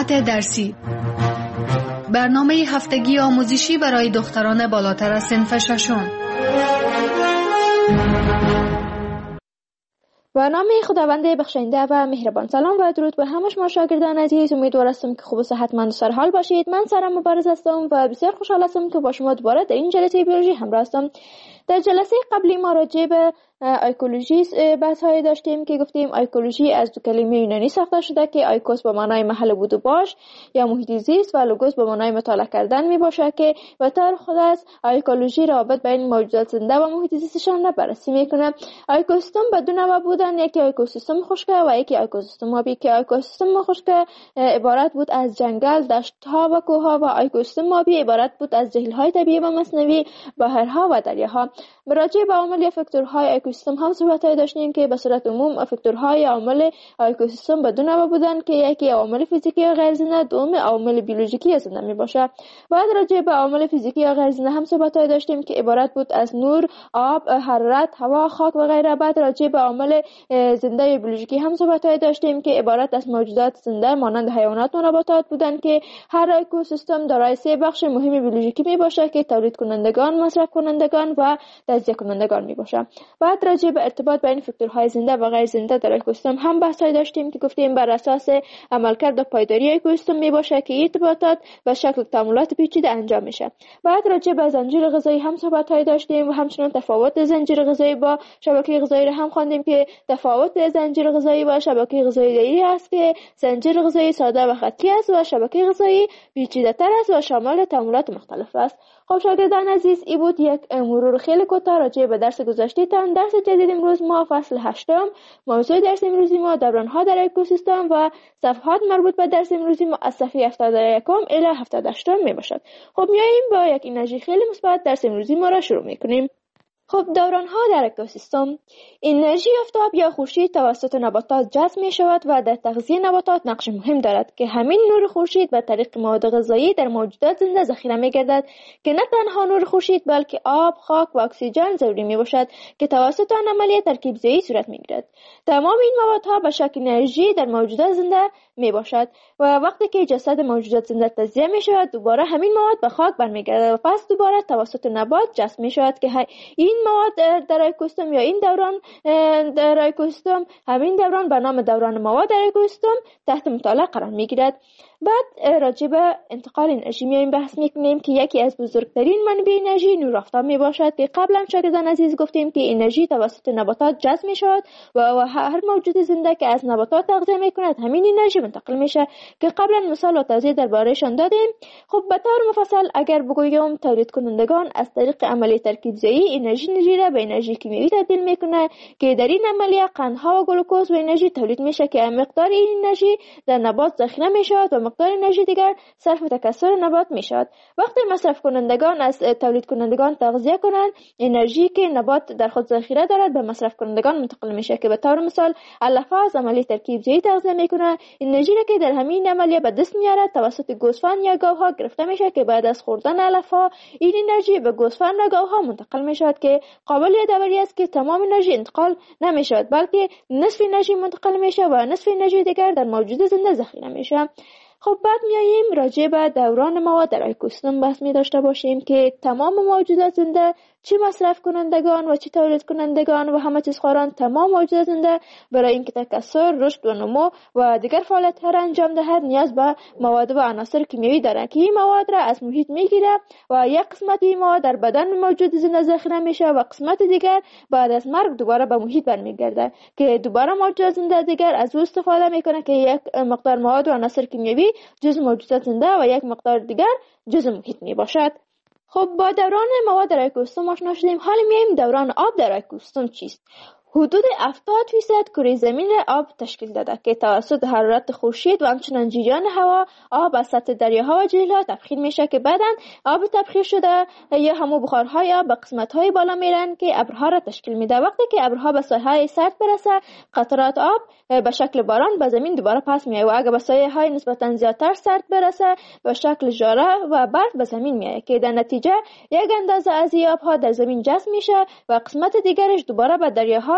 مقامات درسی، برنامه هفتگی آموزشی برای دختران بالاتر از صنف ششم. و نام خداوند بخشنده و مهربان. سلام و درود به همه شما شاگردان عزیز. امیدوار هستم که خوب و صحتمند و سرحال باشید. من سارا مبارز هستم و بسیار خوشحال هستم که با شما دوباره در این جلسه بیولوژی همراه هستم. در جلسه قبلی ما راجع به ایکولوژی بحث‌هایی داشتیم که گفتیم ایکولوژی از دو کلمه یونانی ساخته شده که ایکوس به معنای محل بود و باش یا محیط زیست و لوگوس به معنای مطالعه کردن می باشه که به طور خاص ایکولوژی رابط بین موجودات زنده و محیط زیستشان را بررسی میکنه. اکوسیستم به دو نوع بودن، یکی اکوسیستم خشک و یکی اکوسیستم آبی که اکوسیستم خشک عبارت بود از جنگل، دشت‌ها و کوه‌ها و اکوسیستم آبی عبارت بود از جهیل‌های طبیعی و مصنوعی، بحرها و دریاها. راجع به عوامل یا فاکتورهای اکوسیستم هم صحبت‌های داشتیم که به صورت عموم فاکتورهای عوامل اکوسیستم به دو نوع بودن که یکی عوامل فیزیکی یا غیر زنده، دوم عوامل بیولوژیکی یا زنده میباشه. بعد راجع به عوامل فیزیکی یا غیر زنده هم صحبت‌های داشتیم که عبارت بود از نور، آب، حرارت، هوا، خاک و غیره. بعد راجع به عوامل زنده یا بیولوژیکی هم صحبت‌های داشتیم که عبارت از موجودات زنده مانند حیوانات و نباتات بودن که هر اکوسیستم دارای سه بخش مهم بیولوژیکی میباشه که تولید کنندگان، مصرف کنندگان و تجزیه کنندگان میباشه. بعد راجع به ارتباط بین فاکتورهای زنده و غیر زنده در اکوسیستم هم بحث‌های داشتیم که گفتیم بر اساس عملکرد و پایداری اکوسیستم میباشه که ارتباطات و شکل تعاملات پیچیده انجام میشه. بعد راجع به زنجیره غذایی هم صحبت‌های داشتیم و همچنین تفاوت زنجیره غذایی با شبکه غذایی را هم خواندیم که تفاوت زنجیره غذایی با شبکه غذایی دایی است که زنجیره غذایی ساده و خطی است و شبکه غذایی پیچیده‌تر است و شامل تعاملات مختلف است. خب شاگردان عزیز، این بود یک مرور خیلی کوتاه راجع به درس گذشته‌تان. درس جدید امروز ما فصل 8، موضوع درس امروزی ما دوران‌ها در اکوسیستم و صفحات مربوط به درس امروزی ما از صفحه 71 الی 78 میباشد. خب میایم با یک انرژی خیلی مثبت درس امروزی ما را شروع میکنیم. خب دوران‌ها در اکوسیستم. انرژی آفتاب یا خورشید توسط نباتات جذب می‌شود و در تغذیه نباتات نقش مهم دارد که همین نور خورشید به طریق مواد غذایی در موجودات زنده ذخیره می‌گردد که نه تنها نور خورشید بلکه آب، خاک و اکسیژن ضروری میباشد که توسط آن عملیه ترکیب‌زایی صورت می‌گیرد. تمام این موادها به شکل انرژی در موجودات زنده میباشد و وقتی که جسد موجودات زنده تجزیه می‌شود دوباره همین مواد به خاک برمیگردد و پس دوباره توسط نبات جذب می‌شود که این مواد در اکوسیستم یا این دوران در اکوسیستم، همین دوران به نام دوران مواد در اکوسیستم تحت مطالعه قرار میگیرد. بعد راجع به انتقال انرژی میایم بحث میکنیم که یکی از بزرگترین منابع انرژی نور آفتاب میباشد که قبلا شاگردان عزیز گفتیم که انرژی توسط نباتات جذب میشود و هر موجود زنده که از نباتات تغذیه میکند همین انرژی منتقل میشه که قبلا مثال و توضیح دربارهشان دادیم. خب به طور مفصل اگر بگویم تولید کنندگان از طریق عملیه ترکیب‌زایی انرژی را به انرژی کیمیایی تبدیل میکنه که در این عملیه قندها و گلوکوز و انرژی تولید میشه که مقدار این انرژی در نبات ذخیره میشود و مقدار انرژی دیگر صرف تکثر نبات میشود. وقتی مصرف کنندگان از تولید کنندگان تغذیه کنند انرژی که نبات در خود ذخیره دارد به مصرف کنندگان منتقل میشه که به طور مثال علف از عملیه ترکیب‌زایی تغذیه میکنه، انرژی را که در همین عملیه به دست میارد توسط گوسفند یا گاوها گرفته میشه که بعد از خوردن علف ها این انرژی به گوسفند و گاوها منتقل میشود که قابل یادآوری است که تمام انرژی انتقال نمیشود بلکه نصف انرژی منتقل میشه و نصف انرژی دیگر در موجود زنده ذخیره میشه. خب بعد میاییم راجع به دوران مواد در اکوسیستم بحث می داشته باشیم که تمام موجودات زنده چه مصرف کنندگان و چه تولید کنندگان و همه چیز خواران تمام موجودات زنده برای اینکه تکثر، رشد و نمو و دیگر فعالیت‌ها را انجام دهد نیاز به مواد و عناصر کیمیایی دارند که این مواد را از محیط میگیره و یک قسمت این مواد در بدن موجود زنده ذخیره میشه و قسمت دیگر بعد از مرگ دوباره به محیط برمیگرده که دوباره موجودات زنده دیگر از او استفاده میکنه که یک مقدار مواد و عناصر کیمیایی جزء موجودات زنده و یک مقدار دیگر جزء محیط میباشد. خب با دوران مواد در اکوسیستم آشنا شدیم. حالا میایم دوران آب در اکوسیستم چیست؟ حدود 70% کره زمین را آب تشکیل داده که توسط حرارت خورشید و همچنین جریان هوا آب از سطح دریاها و جهیل‌ها تبخیر میشه که بعداً آب تبخیر شده یا همو بخارهای آب به قسمت‌های بالا میرن که ابرها را تشکیل میده. وقتی که ابرها به ساحه‌های سرد برسه قطرات آب به شکل باران به زمین دوباره پس میاد و اگه به ساحه‌های نسبتاً زیادتر سرد برسه به شکل ژاره و برف به زمین میاد که در نتیجه یک اندازه از آبها در زمین جذب میشه و قسمت دیگرش دوباره به دریاها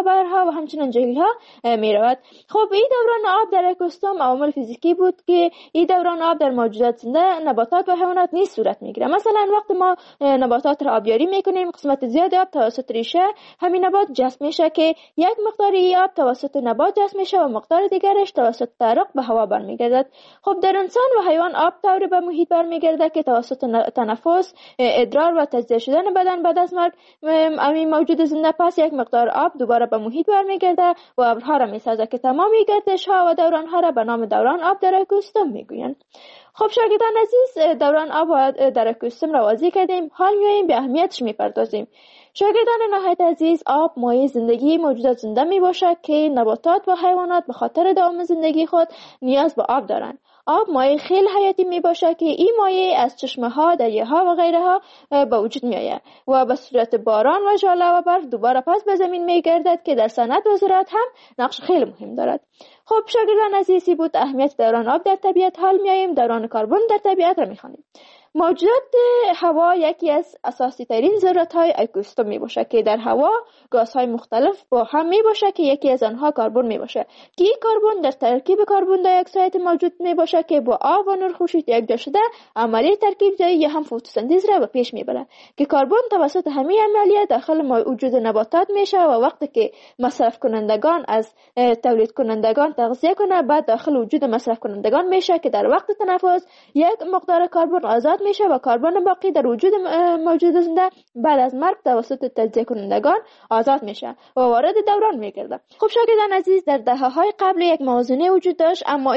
جواهرها و همچنین جهیل‌ها می رود. خب این دوران آب در اکوسیستم عوامل فیزیکی بود که این دوران آب در موجودات زنده نباتات و حیوانات نیز صورت میگیره. مثلا وقتی ما نباتات را آبیاری میکنیم، قسمت زیاد آب توسط ریشه همین نبات جذب میشه که یک مقدار آب توسط نبات جذب میشه و مقدار دیگرش توسط تعرق به هوا برمیگردد. خب در انسان و حیوان آب طوری به محیط برمیگرده که توسط تنفس، ادرار و تجزیه شدن بدن بعد از مرگ همین موجود زنده پس یک مقدار آب دوباره به محیط برمیگرده و ابرها را میسازه که تمام گردش ها و دوران ها را به نام دوران آب در اکوسیستم میگویند. خب شاگردان عزیز، دوران آب در اکوسیستم را واضح کردیم، حال میایم به اهمیتش میپردازیم. شاگردان نهایت عزیز، آب مایه زندگی موجودات زنده می باشد که نباتات و حیوانات به خاطر دوام زندگی خود نیاز به آب دارند. آب مایه خیلی حیاتی می باشد که این مایه از چشمه ها، دریاها و غیره ها به وجود می آید و به صورت باران و ژاله و برف دوباره پس به زمین می گردد که در صنعت و زراعت هم نقش خیلی مهم دارد. خب شاگردان عزیزی بود اهمیت دوران آب در طبیعت. حال می آییم دوران کربن در طبیعت را می خوانیم. موجودات هوا یکی از اساسی ترین ذرات های اکوسیستم می باشه که در هوا گازهای مختلف با هم می باشه که یکی از آنها کربن می باشه که این کربن در ترکیب کربن دی اکساید موجود می باشه که با آب و نور خورشید یکجا شده عملیه ترکیب زایی یا هم فتوسنتز را به پیش می بره که کربن توسط همین عملیه داخل وجود نباتات میشه و وقتی که مصرف کنندگان از تولید کنندگان تغذیه کنه بعد داخل وجود مصرف کنندگان میشه که در وقت تنفس یک مقدار کربن آزاد میشه و کربن باقی در وجود موجود زنده بعد از مرگ توسط تجزیه کنندگان آزاد میشه و وارد دوران میگرده. خب شاگردان عزیز، در دهه‌های قبل یک موازنه وجود داشت، اما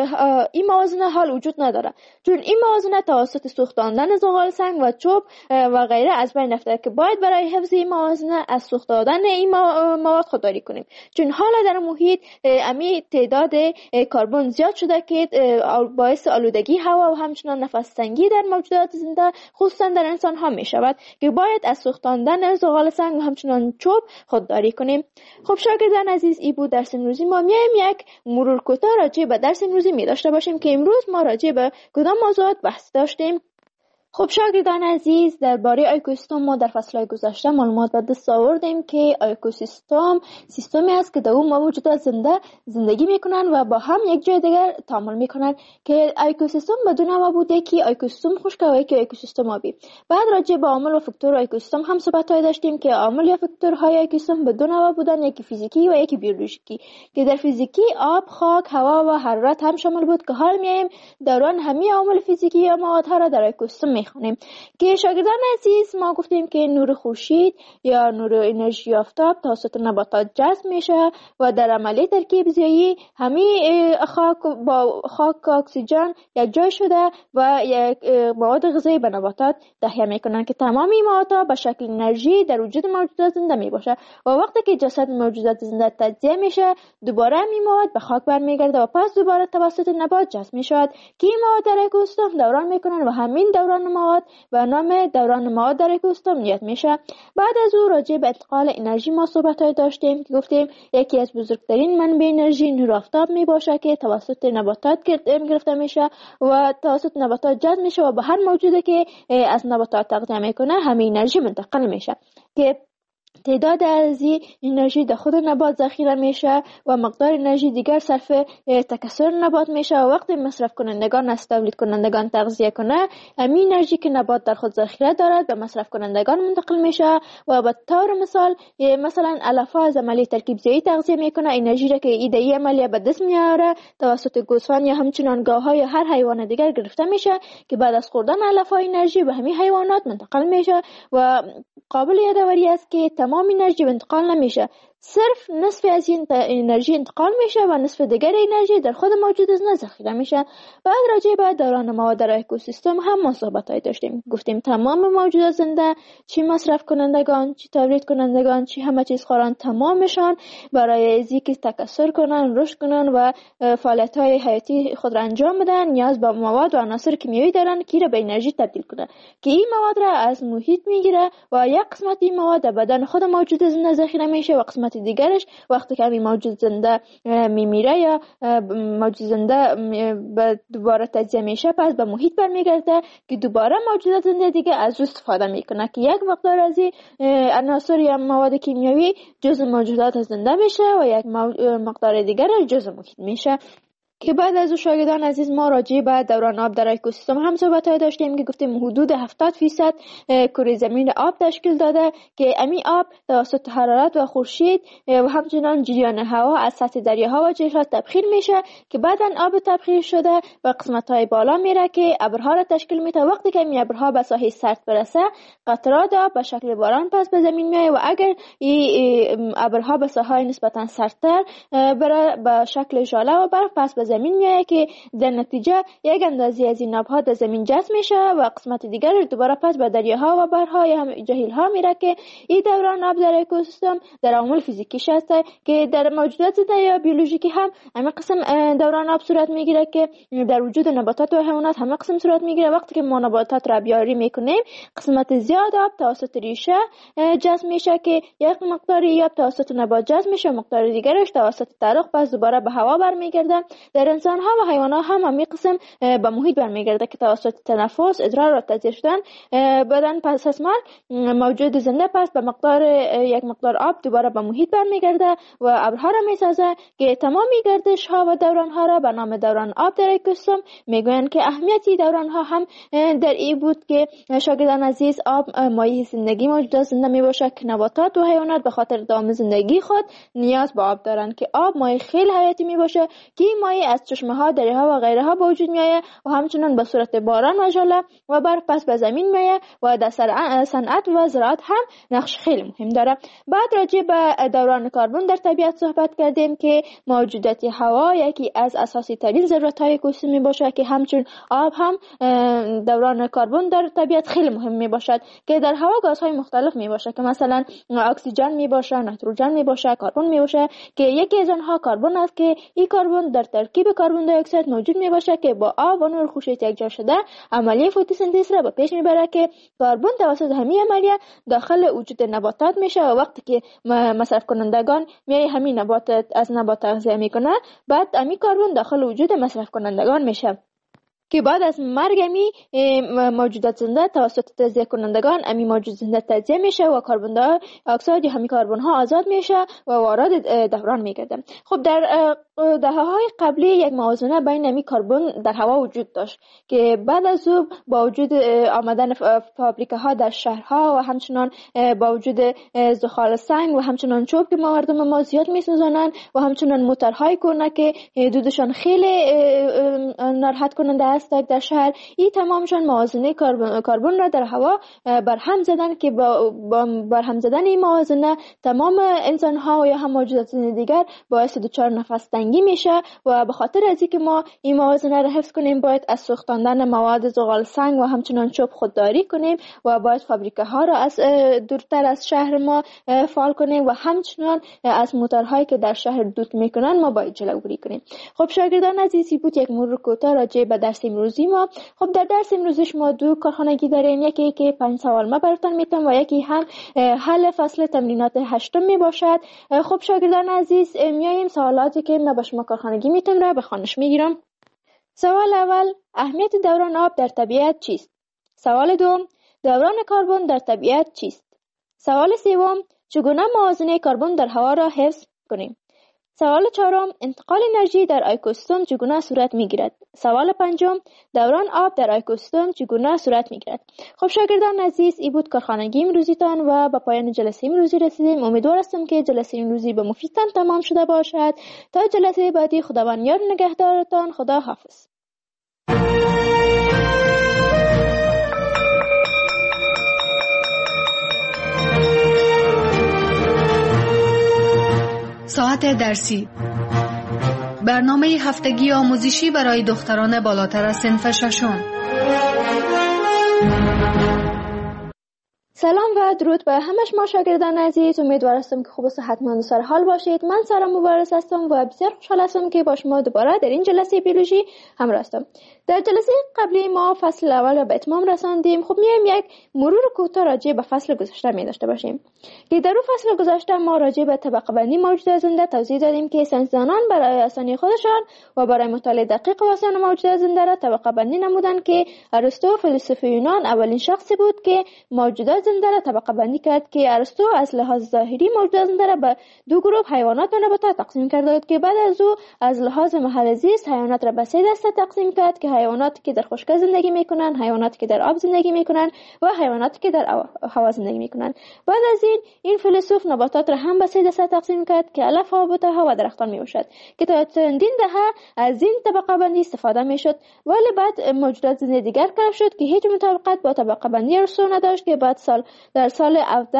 این موازنه حال وجود نداره، چون این موازنه توسط سوختاندن زغال سنگ و چوب و غیره از بین رفته که باید برای حفظ این موازنه از سوختاندن این مواد خودداری کنیم، چون حالا در محیط امی تعداد کربن زیاد شده که باعث آلودگی هوا و همچنین نفس تنگی در موجودات زنده خصوصا در انسان ها می شود که باید از سوختاندن زغال سنگ و همچنین چوب خودداری کنیم. خب شاگردان عزیز، این بود درس امروزی ما. میایم یک مرور کوتاه راجع به درس امروزی می داشته باشیم که امروز ما راجع به کدام موضوعات بحث داشتیم. خب شاگردان عزیز، درباره اکوسیستم ما در فصل‌های گذشته معلومات به دست آوردیم که اکوسیستم سیستمی است که در اون موجودات زندگی میکنن و با هم یک جای دیگر تعامل میکنن که اکوسیستم بدون نوع بوده که اکوسیستم خشک و یکی اکوسیستم آبی. بعد راجع به عامل و فاکتور اکوسیستم هم صحبت‌های داشتیم که عامل یا فاکتورهای اکوسیستم بدون نوع بودن، یکی فیزیکی و یکی بیولوژیکی، که در فیزیکی آب، خاک، هوا و حرارت هم شامل بود که حال میایم دوران همه عوامل فیزیکی یا موادها را در اکوسیستم خونیم. که شاگردان عزیز، ما گفتیم که نور خورشید یا نور انرژی آفتاب توسط نباتات جذب میشه و در عملیه ترکیب زیایی همه خاک با خاک اکسیژن یک جای شده و یک مواد غذایی به نباتات تهیه میکنن که تمام این موادها به شکل انرژی در وجود موجودات زنده میباشه و وقتی که جسد موجودات زنده تجزیه میشه دوباره این مواد به خاک برمیگرده و پس دوباره توسط نبات جذب میشود که این مواد در اکوسیستم دوران میکنن و همین دوران مواد و نام دوران مواد در اکوسیستم نیاد میشه. بعد از او راجع به انتقال انرژی ما صحبت‌های داشتیم که گفتیم یکی از بزرگترین منبع انرژی نور آفتاب میباشه که توسط نباتات گرفته میشه و توسط نباتات جذب میشه و به هر موجودی که از نباتات تغذیه میکنه همین انرژی منتقل میشه که تعداد از این انرژی در خود نبات ذخیره میشه و مقدار انرژی دیگر صرف تکثر نبات میشه و وقتی مصرف کنندگان از تولید کنندگان تغذیه کنه همین انرژی که نبات در خود ذخیره دارد به مصرف کنندگان منتقل میشه و به طور مثلا علفا از عملیه ترکیب زیایی تغذیه میکنه انرژی را که ایده عملیه به دست میاره توسط گوسفند یا همچنان گاوها یا هر حیوان دیگر گرفته میشه که بعد از خوردن علفا انرژی به همین حیوانات منتقل میشه و قابل یادآوری است که تمام انرژی انتقال نمیشه، صرف نصف از این انرژی انتقال میشه و نصف دیگر انرژی در خود موجود زنده ذخیره میشه. بعد راجع به دوران مواد در اکوسیستم هم ما صحبت‌های داشتیم. گفتیم تمام موجودات زنده، چی مصرف کنندگان، چی تولید کنندگان، چی همه چیز خوران، تمامشان برای اینکه تکثر کنن، رشد کنن و فعالیت‌های حیاتی خود را انجام بدن نیاز به مواد و عناصر کیمیایی دارن که را به انرژی تبدیل کنن که این مواد را از محیط میگیره و یک قسمت این مواد در بدن خود موجود زنده ذخیره میشه و قسمت قسمت دیگرش وقتی که همین موجود زنده میمیره یا موجود زنده دوباره تجزیه میشه پس به محیط برمیگرده که دوباره موجودات زنده دیگه از او استفاده میکنه که یک مقدار از این عناصر یا مواد کیمیایی جزء موجودات زنده میشه و یک مقدار دیگر جزء محیط میشه. که بعد از شاگردان عزیز ما راجع به دوران آب در اکوسیستم هم صحبت داشتیم که گفتیم حدود 70% کره زمین آب تشکیل داده که امی آب توسط حرارت و خورشید و همچنین جریان هوا از سطح دریاها و جهیزات تبخیر میشه که بعداً آب تبخیر شده به قسمت‌های بالا میره که ابرها را تشکیل میده. وقتی که این ابرها به ساحه سرد برسه قطرات آب به شکل باران پس به زمین میاد و اگر این ابرها به ساحه نسبتاً سردتر بره به شکل ژاله و برف پس به زمین میاد که در نتیجه یک اندازه از این آبها در زمین جذب میشه و قسمت دیگر دوباره پس به دریاها و بحرها یا جهیل‌ها میره که این دوران آب در اکوسیستم در عوامل فیزیکیش هست که در موجودات زنده یا بیولوژیکی هم همه قسم دوران آب صورت میگیره که در وجود نباتات و حیوانات همه قسم صورت میگیره. وقتی که ما نباتات را بیاری میکنیم قسمت زیاد آب توسط ریشه جذب میشه که یک مقداری آب توسط نبات جذب میشه و مقدار دیگرش توسط ترق پس دوباره به هوا برمیگرده. در انسان ها و حیوانات هم همین قسم به محیط برمیگرده که توسط تنفس، ادرار و تجزیه شدن بدن پس از مرگ موجود زنده پس به مقدار یک مقدار آب دوباره به محیط برمیگرده و ابرها را میسازه که تمام گردش ها و دوران ها را به نام دوران آب در اکوسیستم میگویند که اهمیتی دوران ها هم در این بود که شاگردان عزیز آب مایه زندگی موجودات زنده میباشه که نباتات و حیوانات به خاطر دوام زندگی خود نیاز به آب دارند که آب مایه خیلی حیاتی میباشه که این مایه از چشمه ها، دریاها و غیره ها به وجود میآید و همچنین به صورت باران و ژاله و برف پس به زمین میآید و در صنعت و زراعت هم نقش خیلی مهم داره. بعد راجع به دوران کربن در طبیعت صحبت کردیم که موجودات هوا یکی از اساسی ترین ضرورت های اکوسیستم می باشد که همچون آب هم دوران کربن در طبیعت خیلی مهم می باشد که در هوا گازهای مختلف می باشد که مثلا اکسیژن می باشه، نیتروژن می باشه، کربن می باشه که یکی از آنها کربن است که این کربن در ترکیب کربن دی اکسید موجود می باشه که با آب و نور خورشید یکجا شده عملیه فتوسنتز را به پیش میبره که کربن توسط همین عملیه داخل وجود نباتات میشه و وقتی که مصرف کنندگان میای همین نباتات از نبات تغذیه میکنه بعد همین کربن داخل وجود مصرف کنندگان میشه که بعد از مرگ امی موجودات زنده توسط تجزیه کنندگان امی موجود زنده تجزیه میشه و کربن دی اکسید یا همین کربن ها آزاد میشه و وارد دوران میگرده. خب در دهه‌های قبلی یک موازنه بین امی کربن در هوا وجود داشت که بعد از او با وجود آمدن فابریکه ها در شهرها و همچنان با وجود زغال سنگ و همچنان چوب که مردم ما زیاد میسوزانند و همچنان موتورهای کهنه که دودشان خیلی ناراحت کننده است در شهر، این تمامشان موازنه کربن را در هوا برهم زدن که برهم زدن این موازنه تمام انسان ها یا هم موجودات دیگر باعث دچار نفس تنگی میشه و به خاطر از اینکه ما این موازنه را حفظ کنیم باید از سوختاندن مواد زغال سنگ و همچنان چوب خودداری کنیم و باید فابریکه ها را از دورتر از شهر ما فعال کنیم و همچنان از موتورهایی که در شهر دود میکنن ما باید جلوگیری کنیم. خب شاگردان عزیزی بود یک مرور کوتاه راجع به درس امروزی ما. خب در درس امروزش ما دو کارخانگی داریم، یکی که 5 سوال ما براتون میتونم و یکی هم حل فصل تمرینات 8 می باشد. خب شاگردان عزیز میایم سوالاتی که ما با شما کارخانگی میتونم را به خوانش میگیرم. سوال اول، اهمیت دوران آب در طبیعت چیست؟ سوال دوم، دوران کربن در طبیعت چیست؟ سوال سوم، چگونه موازنه کربن در هوا را حفظ کنیم؟ سوال چهارم، انتقال انرژی در اکوسیستم چگونه صورت میگیرد؟ سوال پنجم، دوران آب در اکوسیستم چگونه صورت میگیرد؟ خب شاگردان عزیز، این بود کارخانگی امروزیتان و با پایان جلسه امروزی رسیدیم. امیدوار هستم که جلسه امروزی به مفیدتان تمام شده باشد. تا جلسه بعدی خداوند یار نگهدارتان. خدا حافظ. ساعت درسی، برنامه هفتگی آموزشی برای دختران بالاتر از صنف ششم. سلام و درود به همه شما شاگردان عزیز. امیدوار هستم که خوب و صحتمند و سر حال باشید. من سارا مبارز هستم و بسیار خوشحال هستم که با شما دوباره در این جلسه بیولوژی همراه هستم. در جلسه قبلی ما فصل اول را به اتمام رساندیم. خب میایم یک مرور کوتاه راجع به فصل گذشته می داشته باشیم که در اون فصل گذشته ما راجع به طبقه بندی موجودات زنده توضیح دادیم که ساینسدانان برای آسانی خودشان و برای مطالعه دقیق و آسان موجودات زنده را طبقه بندی نمودند که ارسطو فیلسوف یونان اولین شخصی بود که موجودات زنده را طبقه بندی کرد که ارسطو از لحاظ ظاهری موجودات زنده را به دو گروه حیوانات و نباتات تقسیم کرده بود که بعد از او از لحاظ محل زیست حیوانات را به سه دسته تقسیم کرد که حیواناتی که در خشکی زندگی میکنند، حیواناتی که در آب زندگی میکنند و حیواناتی که در هوا زندگی میکنند. بعد از این فیلسوف نباتات را هم به سه دسته تقسیم کرد که علف ها، بوته و درختان میباشد که تا چندین دهه از این طبقه بندی استفاده میشد، ولی بعد موجودات زنده دیگر کشف شد که هیچ مطابقت با طبقه بندی ارسطو نداشت که بعد در سال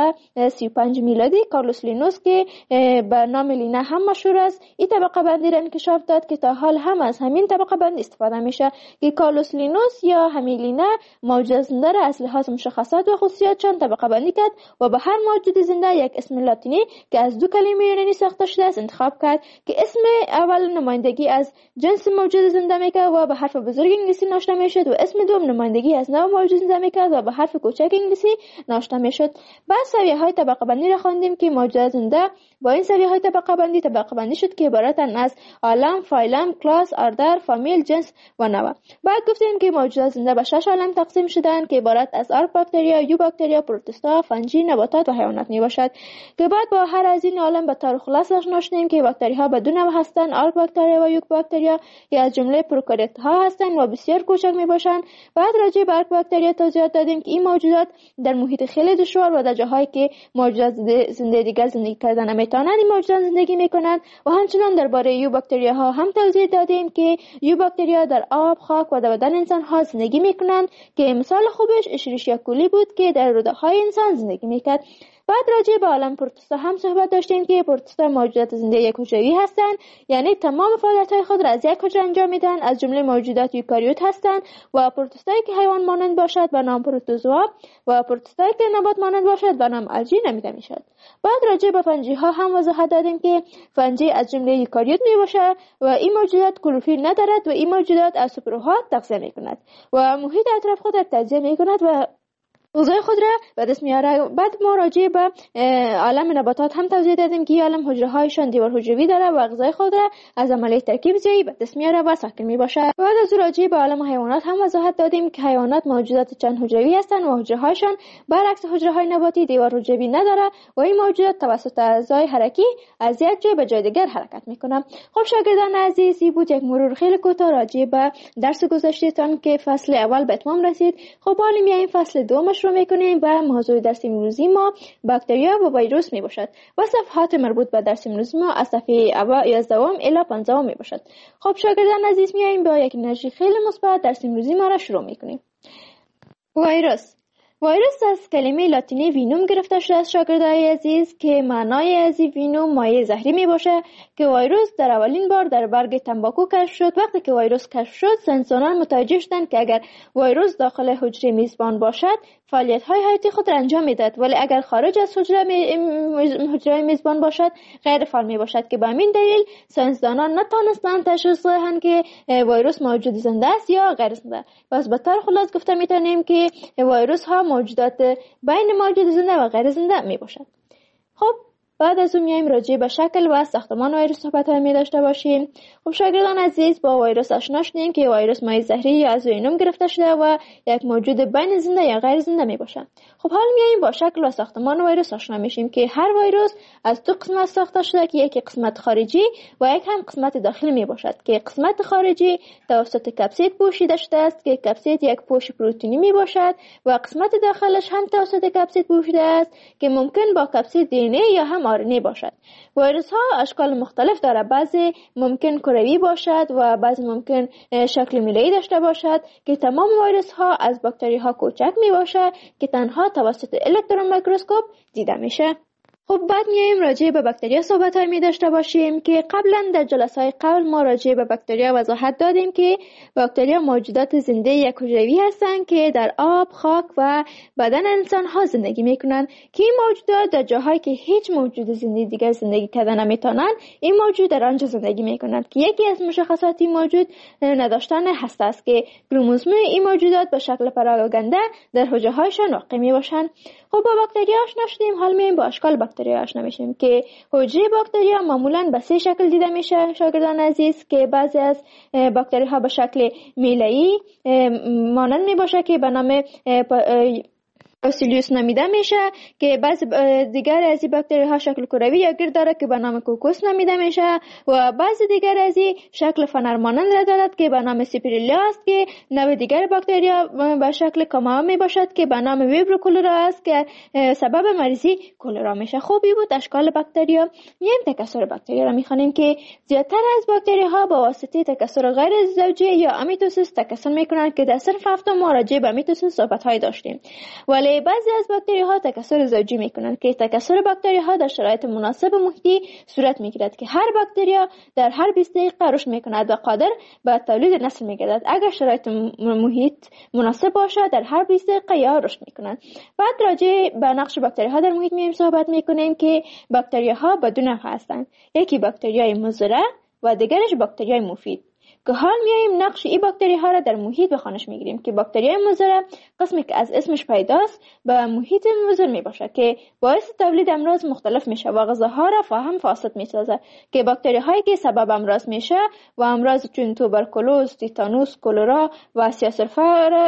1735 میلادی کارلوس لینوس که به نام لینا هم مشهور است این طبقه بندی را انکشاف داد که تا حال هم از همین طبقه بندی استفاده میشه که کارلوس لینوس یا همین لینا موجودات زنده را از لحاظ مشخصات و خصوصیاتشان طبقه بندی کرد و به هر موجود زنده یک اسم لاتینی که از دو کلمه یونانی ساخته شده است انتخاب کرد که اسم اول نمایندگی از جنس موجود زنده میکرد و به حرف بزرگ انگلیسی نوشته میشد و اسم دوم نمایندگی از نوع موجود زنده میکرد و به حرف کوچک انگلیسی نوشته میشد. بعد سویه‌های طبقه بندی را خواندیم که موجودات زنده با این سویه‌های طبقه بندی شد که عبارتند از عالم، فایلم، کلاس، اردر، فامیل، جنس و نوع. بعد گفتیم که موجودات زنده به 6 عالم تقسیم شدند که عبارت از آرک باکتریا، یو باکتریا، پروتوستا، فنجی، نباتات و حیوانات میباشد که بعد با هر از این عالم به طور خلاصه آشنا شدیم که باکتری‌ها به دو نوع هستند، آرک باکتریا و یو باکتریا که از جمله پروکاریوت‌ها هستند و بسیار کوچک میباشند. بعد راجع به آرک باکتریا توضیحات دادیم که این موجودات در محیط خیلی دشوار و در جاهایی که موجودات زنده دیگر زندگی کردن نمیتونند این موجودات زندگی میکنند و همچنان درباره یو باکتریا ها هم توضیح دادیم که یو باکتریا در آب، خاک و در بدن انسان ها زندگی میکنند که مثال خوبش اشریشیا کولی بود که در روده های انسان زندگی میکرد. بعد راجع به عالم پروتوستا هم صحبت داشتیم که پروتوستا موجودات زنده یک حجروی هستند، یعنی تمام فعالیت‌های خود را از یک حجره انجام میدن، از جمله موجودات یوکاریوت هستند و پروتوستایی که حیوان مانند باشد به نام پروتوزوا و پروتوستایی که نبات مانند باشد به نام الژی نامیده میشد. بعد راجع به فنجی ها هم وضاحت دادیم که فنجی از جمله یوکاریوت میباشد و این موجودات کلروفیل ندارد و این موجودات از سوپرها تغذیه میکند و محیط اطراف خود را تجزیه میکند و غذای خود را به دست میاره. بعد ما راجع به عالم نباتات هم توضیح دادیم که عالم حجره هایشان دیوار حجروی داره و غذای خود را از عملیه ترکیب زیایی به دست میاره و ساکن میباشه. بعد از راجع به عالم حیوانات هم وضاحت دادیم که حیوانات موجودات چند حجروی هستند و حجره هایشان برعکس حجره های نباتی دیوار حجروی نداره و این موجودات توسط اعضای حرکی از یک جای به جای دیگر حرکت میکنه. خب شاگردان عزیزی بود یک مرور خیلی کوتاه راجع به درس گذشتهتان که فصل اول به اتمام رسید. خب حالا میایم فصل دوم رو میکنیم و موضوع درس امروزی ما باکتریا و ویروس میباشد و صفحات مربوط به درس امروزی ما از صفحه 11 الی 15 میباشد. خب شاگردان عزیز میایم با یک انرژی خیلی مثبت درس امروزی ما را شروع میکنیم. ویروس از کلمه لاتینی وینوم گرفته شده است شاگردای عزیز که معنای از وینوم مایع زهری می باشه که ویروس در اولین بار در برگ تنباکو کشف شد. وقتی که ویروس کشف شد ساینسدانان متوجه شدند که اگر ویروس داخل حجره میزبان باشد فعالیت‌های حیاتی خود را انجام میدهد، ولی اگر خارج از حجره میزبان باشد غیر فعال می باشد که به همین دلیل ساینسدانان نتوانستند تشخیص دهند که ویروس موجود زنده است یا غیر زنده. پس به طور خلاص گفته میتونیم که ویروس ها موجودات بین موجود زنده و غیر زنده می باشد. خب بعد از اون میایم راجع به شکل و ساختمان ویروس صحبت می داشته باشیم. خب شاگردان عزیز با ویروس آشنا شدیم که ویروس مایع زهری یا از وینوم گرفته شده و یک موجود بین زنده یا غیر زنده می باشد. خب حالا میایم با شکل و ساختمان ویروس آشنا میشیم که هر ویروس از دو قسمت ساخته شده که یکی قسمت خارجی و یک هم قسمت داخلی می باشد که قسمت خارجی توسط کپسید پوشیده شده است که کپسید یک پوش پروتئینی می باشد و قسمت داخلش هم توسط کپسید پوشیده است که ممکن با کپسید دی ان ای یا هم آر ان ای باشد. ویروس ها اشکال مختلف داره، بعضی ممکن کروی باشد و بعضی ممکن شکل میله‌ای داشته باشد که تمام ویروس ها از باکتری ها کوچک می باشد که تنها توسط الکترون میکروسکوپ دیده میشه. خب بعد میایم راجع به باکتریا صحبت‌های می داشته باشیم که قبلا در جلسه‌های قبل ما راجع به باکتریا وضاحت دادیم که باکتریا موجودات زنده یک حجروی هستند که در آب، خاک و بدن انسان ها زندگی میکنند که این موجودات در جاهایی که هیچ موجود زنده دیگر زندگی کردن نمیتونند این موجود در آنجا زندگی میکنند که یکی از مشخصات این موجود نداشتن هسته است که کروموزوم این موجودات به شکل پراگنده در حجره‌هایشان واقع میباشند. خب با باکتریا آشنا شدیم، حالا میایم با اشکال باکتریا آشنا میشیم که حجره باکتریا معمولا به 3 شکل دیده میشه شاگردان عزیز، که بعضی از باکتری ها به شکل میله‌ای مانند میباشه که به نام باسیلیوس نامیده میشه، که بعضی دیگر از این باکتری ها شکل کروی یا گرد داره که به نام کوکوس نامیده میشه و بعضی دیگر از این شکل فنر مانند را دارد که به نام سیپریلا است، که نوع دیگر باکتریا به شکل کاما می باشد که به نام ویبرو کولرا است که سبب مریضی کولرا میشه. خوبی بود اشکال باکتریا. میایم تکثر باکتریا را میخوانیم که زیادتر از باکتری ها با واسطه تکثر غیر زوجی یا امیتوسیس تکثر میکنند که در صنف هفتم ما راجع به امیتوسیس صحبت های داشتیم، ولی بعضی از باکتری ها تکثر زوجی میکنند که تکثر باکتری ها در شرایط مناسب محیطی صورت میگیرد که هر باکتریا در هر 20 دقیقه رشد میکند و قادر به تولید نسل میگردد اگر شرایط محیط مناسب باشد در هر 20 دقیقه یا رشد میکنند. بعد راجع به نقش باکتری ها در محیط میایم صحبت میکنیم که باکتری ها به 2 نوع هستند، یکی باکتریای مضر و دیگرش باکتریای مفید، که حال میایم نقش این باکتری ها را در محیط به خوانش میگیریم که باکتریای مضر قسمی که از اسمش پیداست به محیط مضر میباشه که باعث تولید امراض مختلف میشه و غذاها را فاهم فاسد میسازه، که باکتری هایی که سبب امراض میشه و امراض چون توبرکولوز، تیتانوس، کولرا و سیاه‌سرفه را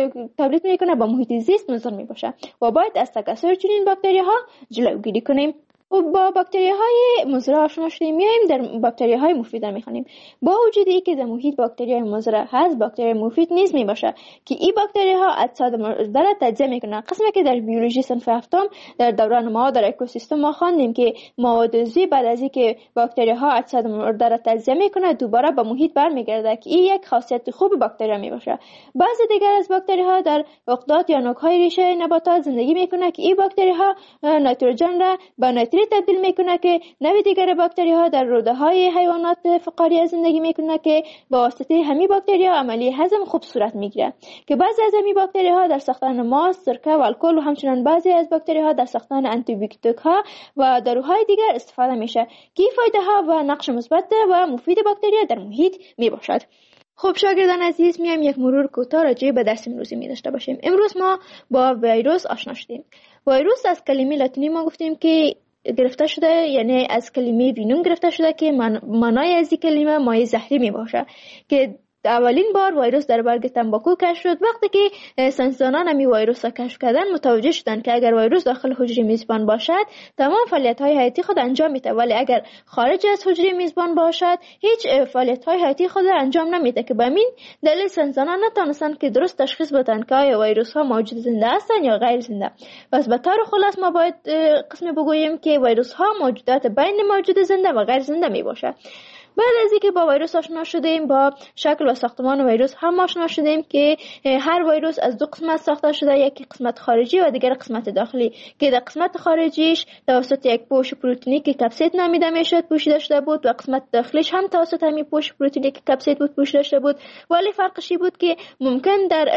تولید میکنه به محیط زیست مضر میباشه و باید از تکثر چنین باکتری ها جلوگیری کنیم. با باکتری های مضر آشنا شدیم، میایم در باکتری های مفید را میخوانیم. با وجود اینکه در محیط باکتری های مضر هست، باکتری مفید نیز میباشه که این باکتری ها اجساد مرده را تجزیه میکنن، قسمی که در بیولوژی صنف هفتم در دوران ما در اکوسیستم ما خواندیم که مواد عضوی بعد از اینکه باکتری ها اجساد مرده را تجزیه میکنه دوباره به محیط برمیگرده که این یک خاصیت خوب باکتری میباشه. بعضی دیگر از باکتری ها در عقدات یا نوک های ریشه نباتات زندگی میکنه که این باکتری ها نیتروژن را به تبدیل میکنه که نوع دیگر باکتری ها در روده های حیوانات فقاریه زندگی میکنه که با واسطه همین باکتری ها عملی هضم خوب صورت میگیره، که بعضی از همین باکتری ها در ساختن ماست، سرکه و الکل و همچنین بعضی از باکتری ها در ساختن آنتی بیوتیک ها و داروهای دیگر استفاده میشه که فایده ها و نقش مثبت و مفید باکتری در محیط میباشد. خب شاگردان عزیز، میایم یک مرور کوتاه راجع به درس امروزی می داشته باشیم. امروز ما با ویروس آشنا شدیم. ویروس از کلمه لاتینی ما گفتیم که گرفته شده، یعنی از کلمه وینوم گرفته شده که معنای از این کلمه مایع زهری می باشه، که اولین بار ویروس در برگ تنباکو کشف شد. وقتی که ساینسدانان این ویروس را کشف کردن متوجه شدند که اگر ویروس داخل حجره میزبان باشد تمام فعالیت‌های حیاتی خود انجام میده، ولی اگر خارج از حجره میزبان باشد هیچ فعالیت‌های حیاتی خود را انجام نمیده، که به همین دلیل ساینسدانان نتونستند که درست تشخیص بدن که آیا ویروس‌ها موجود زنده هستند یا غیر زنده. پس به طور خلاص ما باید قسمی بگوییم که ویروس‌ها موجودات بین موجود زنده و غیر زنده میباشد. بعد از اینکه با ویروس آشنا شدیم، با شکل و ساختمان ویروس هم آشنا شدیم که هر ویروس از 2 قسمت ساخته شده، یکی قسمت خارجی و دیگر قسمت داخلی، که در قسمت خارجیش توسط یک پوش پروتئینی که کپسید نامیده میشد پوشیده شده بود و قسمت داخلیش هم توسط همین پوش پروتئینی که کپسید بود پوشیده شده بود، ولی فرقش بود که ممکن در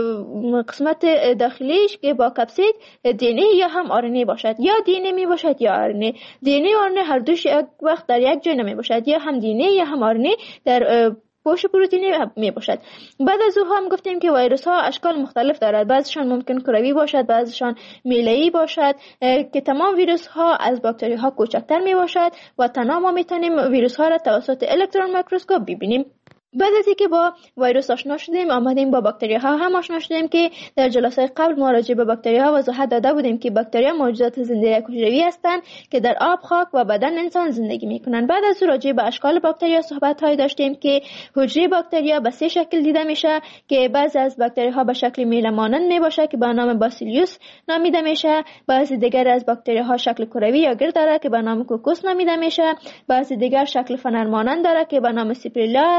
قسمت داخلیش که با کپسید دی ان ای یا هم آر ان ای باشد، یا دی ان ای می باشد یا آر ان ای. دی ان ای و آر ان ای هر دوش یک وقت در یک جای نمی باشد، یا هم دی یا هم آر ان ای در پوش پروتئینی می باشد. بعد از او هم گفتیم که ویروس ها اشکال مختلف دارد، بعضیشان ممکن کروی باشد، بعضیشان میله‌ای باشد، که تمام ویروس ها از باکتری ها کوچکتر می باشد و تنها ما میتونیم ویروس ها را توسط الکترون میکروسکوپ ببینیم. بعد از اینکه با ویروس آشنا شدیم آمدیم با باکتری ها هم آشنا شدیم که در جلسه قبل ما راجع به باکتری ها وضاحت داده بودیم که باکتری ها موجودات زنده حجروی هستند که در آب، خاک و بدن انسان زندگی میکنند. بعد از راجع به اشکال باکتری ها صحبت های داشتیم که حجره باکتری ها به 3 شکل دیده میشه، که بعضی از باکتری ها به شکل میله مانند میباشه که به نام باسیلیوس نامیده میشه، بعضی دیگر از باکتری ها شکل کروی یا گرد داره که به نام کوکوس نامیده میشه، بعضی دیگر شکل فنر مانند داره که به نام سیپریلا است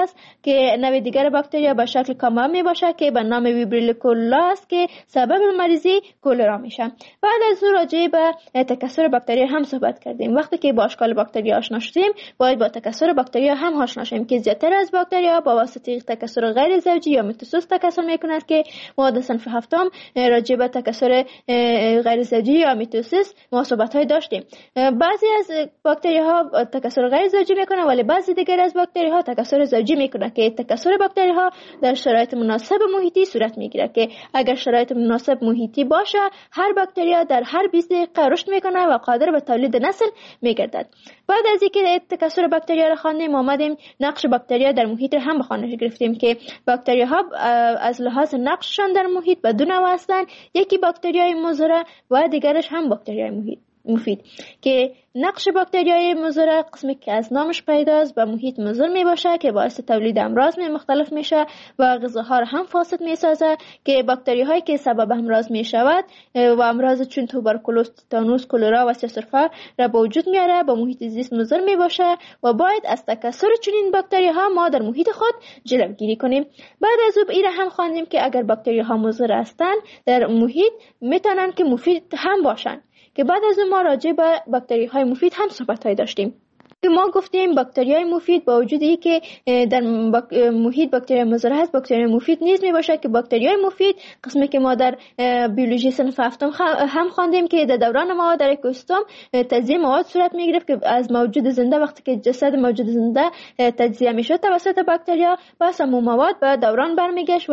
که نوع دیگر باکتریا به شکل کاملا می باشه که به نام ویبریل کولera است که سبب مریضی کولرا میشه. بعد از اون راجع به تکثر باکتریا هم صحبت کردیم. وقتی که با اشکال باکتریا آشنا شدیم باید با تکثر باکتریا هم آشنا شیم که زیاتر از باکتریا با واسطه تکثر غیر زوجی یا میتوسیس تکثر میکنند که ما در صنف هفتم راجع به تکثر غیر زوجی یا میتوسیس ما صحبت‌های داشتیم. بعضی از باکتریاها تکثر غیر زوجی میکنه ولی بعضی دیگر از باکتریاها تکثر زوجی میکنه که تکثر باکتریاها در شرایط مناسب محیطی صورت میگیره که اگر شرایط مناسب محیطی باشه هر باکتریا در هر 20 دقیقه رشد میکنه و قادر به تولید نسل میگردد. بعد از اینکه تکثر باکتریا را خواندیم آمدیم نقش باکتریا در محیط هم به خوانش گرفتیم که باکتریاها از لحاظ نقششان در محیط به دو نوع هستند. یکی باکتریای مضر و دیگرش هم باکتریای مفید که نقش باکتریای مضر قسمی که از نامش پیداست به محیط مضر می باشه که باعث تولید امراض مختلف میشه و غذاها را هم فاسد می سازه که باکتری هایی که سبب امراض می شود و امراض چون توبرکولوز، تتانوس، کولرا و سیاسرفه را به وجود میاره به محیط زیست مضر می باشه و باید از تکثر چنین باکتری ها ما در محیط خود جلوگیری کنیم. بعد از این هم خواندیم که اگر باکتری ها مضر هستند در محیط میتونن که مفید هم باشن که بعد از ما راجع به باکتری های مفید هم صحبت های داشتیم که ما گفتیم باکتری های مفید با وجودی که در محیط باکتری مضر هست باکتری مفید نیز می باشه که باکتری های مفید قسمی که ما در بیولوژی صنف هفتم هم خواندیم که در دوران مواد در اکوسیستم تجزیه مواد صورت می گرفت که از موجود زنده وقتی که جسد موجود زنده تجزیه می شد توسط باکتریا و سموم مواد به دوران برمیگشت و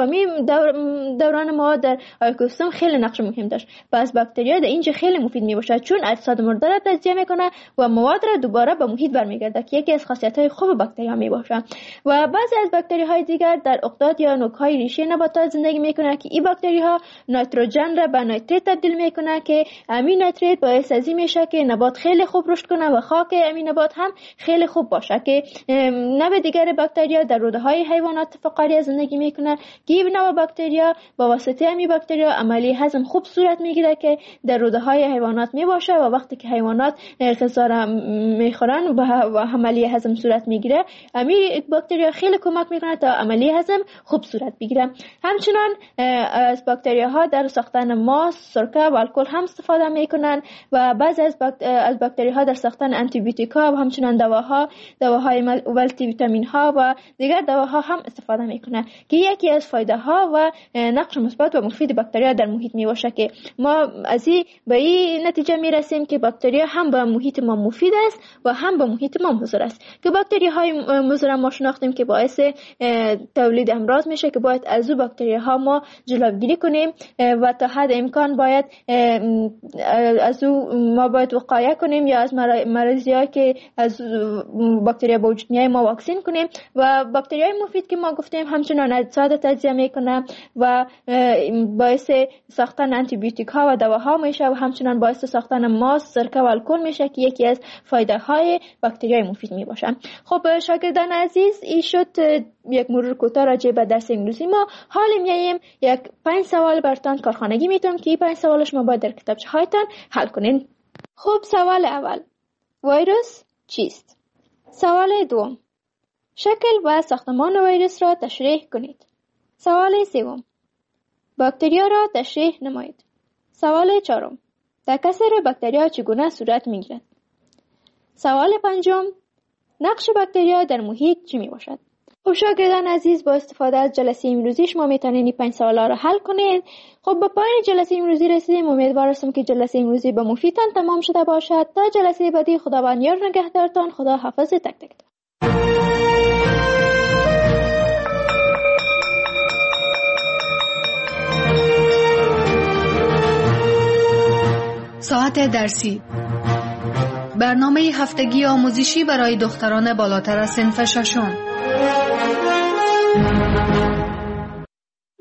دوران مواد در اکوسیستم خیلی نقش مهم داشت. پس باکتریا در اینجا خیلی مفید می باشه چون اجساد مرده را تجزیه میکنه و مواد را دوباره به محیط برمیگرده که یکی از خاصیت‌های خوب باکتری‌ها میباشه. و بعضی از باکتری‌های دیگر در اقداد یا نوک‌های ریشه نباتات زندگی میکنه که این باکتری‌ها نیتروژن را به نیتریت تبدیل میکنه که امین نیتریت باعث از این میشه که نبات خیلی خوب رشد کنه و خاک امین نبات هم خیلی خوب باشه که نوع دیگر باکتریا در روده‌های حیوانات فقاریه زندگی میکنه که این نوع باکتریا با واسطه امین باکتریا عملی هضم خوب صورت میگیره که در روده‌های حیوانات میباشه و وقتی که حیوانات غذا را میخورن و عملی هضم صورت میگیره امی باکتریا خیلی کمک میکنه تا عملی هضم خوب صورت بگیره. همچنان از باکتریا ها در ساختن ماست، سرکه و الکل هم استفاده میکنن و بعضی از باکتریا ها در ساختن آنتی بیوتیکا و همچنان دواهای مولتی ویتامین ها و دیگر دواها هم استفاده میکنن که یکی از فایده ها و نقش مثبت و مفید باکتریا در محیط میباشه که ما از به این نتیجه میرسیم که باکتریا هم به محیط ما مفید است و هم به محیط ما مضر است که باکتری های مضر ما شناختیم که باعث تولید امراض میشه که باید از او باکتری ها ما جلوگیری کنیم و تا حد امکان باید از او ما باید وقایه کنیم یا از مریضی ها که از باکتری با وجود میای ما واکسین کنیم و باکتری های مفید که ما گفتیم همچنان اجساد تجزیه میکنه و باعث ساختن آنتی بیوتیک ها و دواها میشه و همچنان باعث ساختن ماست، سرکه و الکل میشه که یکی از فایده های باکتریای مفید می باشن. خب شاگردان عزیز این شد یک مرور کوتاه راجع به درس امروزی ما. حال میایم یک 5 سوال براتون کارخانگی میتونم که این 5 سوال شما باید در کتابچه هایتان حل کنین. خب سوال اول ویروس چیست؟ سوال دوم شکل و ساختمان ویروس را تشریح کنید. سوال سوم باکتریا را تشریح نمایید. سوال چهارم تکثر باکتریا چگونه صورت میگیرد؟ سوال پنجم نقش باکتریا در محیط چی می باشد؟ خب شاگردان عزیز با استفاده از جلسه امروزی شما میتونید این 5 سوالا را حل کنید. خب به پایان جلسه امروزی رسیدیم. امیدوار هستم که جلسه امروزی به مفیدتان تمام شده باشد. تا جلسه بعدی خداوند یار نگهدارتان. خدا حافظ تک تک. ساعت درسی برنامه هفتگی آموزشی برای دختران بالاتر از صنف ششم.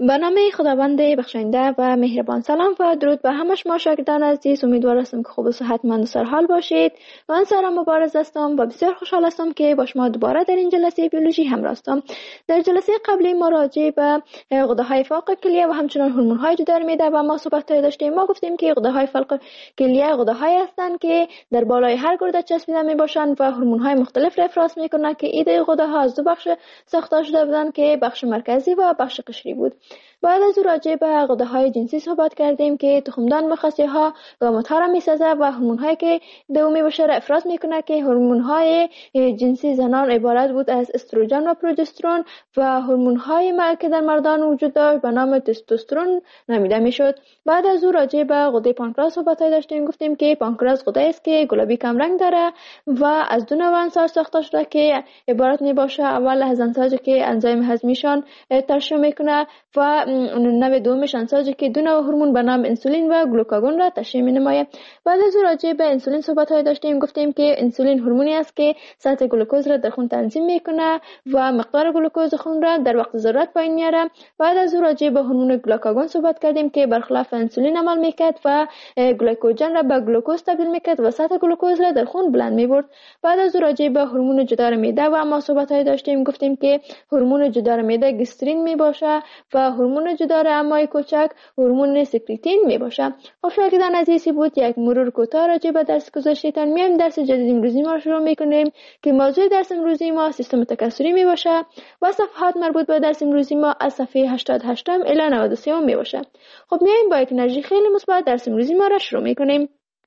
به نام خداوند بخشنده و مهربان. سلام و درود به همه شما شاگردان عزیز. امیدوار هستم که خوب و صحتمند و سرحال باشید. من سارا مبارز هستم و بسیار خوشحال هستم که با شما دوباره در این جلسه بیولوژی همراه هستم. در جلسه قبلی ما راجع به غده‌های فوق کلیه و همچنین هورمون‌های جدار معده و ما صحبت داشتیم. ما گفتیم که غده‌های فوق کلیه غده‌هایی هستند که در بالای هر گرده چسبیده میباشند و هورمون‌های مختلف را افراز میکنند که ایده غده‌ها از دو بخش ساخته شده بودند که بخش مرکزی و بخش قشری بود. بعد از او راجع به غده‌های جنسی صحبت کردیم که تخمدان و خصیه‌ها گامت‌ها را می‌سازه و هورمون‌هایی که در اون میباشه را افراز میکنه که هورمون‌های جنسی زنان عبارت بود از استروژن و پروژسترون و هورمون‌های که در مردان وجود داشت به نام تستوسترون نامیده میشد. بعد از او راجع به غده پانکراس صحبت داشتیم. گفتیم که پانکراس غده است که گلابی کم رنگ داره و از دو نوع انساج ساخته شده که عبارت میباشه اول از انساجی که انزیم هضمیشان ترشح میکنه و نوع دومش انساجی که دو نوع هورمون به نام انسولین و گلوکاگون را تشکیل می‌نماید. بعد از راجع به انسولین صحبت داشتیم. گفتیم که انسولین هورمونی است که سطح گلوکوز را در خون تنظیم میکنه و مقدار گلوکوز خون را در وقت ضرورت پایین میاره. بعد از راجع به هورمون گلوکاگون صحبت کردیم که برخلاف انسولین عمل میکرد و گلیکوژن را به گلوکوز تبدیل میکرد و سطح گلوکوز را در خون بلند میبرد. بعد از راجع به هورمون جدار معده و ما صحبت داشتیم. گفتیم که هورمون جدار معده گسترین میباشه و هورمون جدار امعای کوچک هورمون سکریتین میباشه. خب شاگردان عزیزی بود یک مرور کوتاه راجع به درس گذشته‌تان. میایم درس جدید امروزی ما رو شروع میکنیم که موضوع درس امروزی ما سیستم تکثری میباشه و صفحات مربوط به درس امروزی ما از صفحه 88 الی 93 میباشه. خب میایم با یک انرژی خیلی مثبت درس امروزی ما رو شروع میکنیم.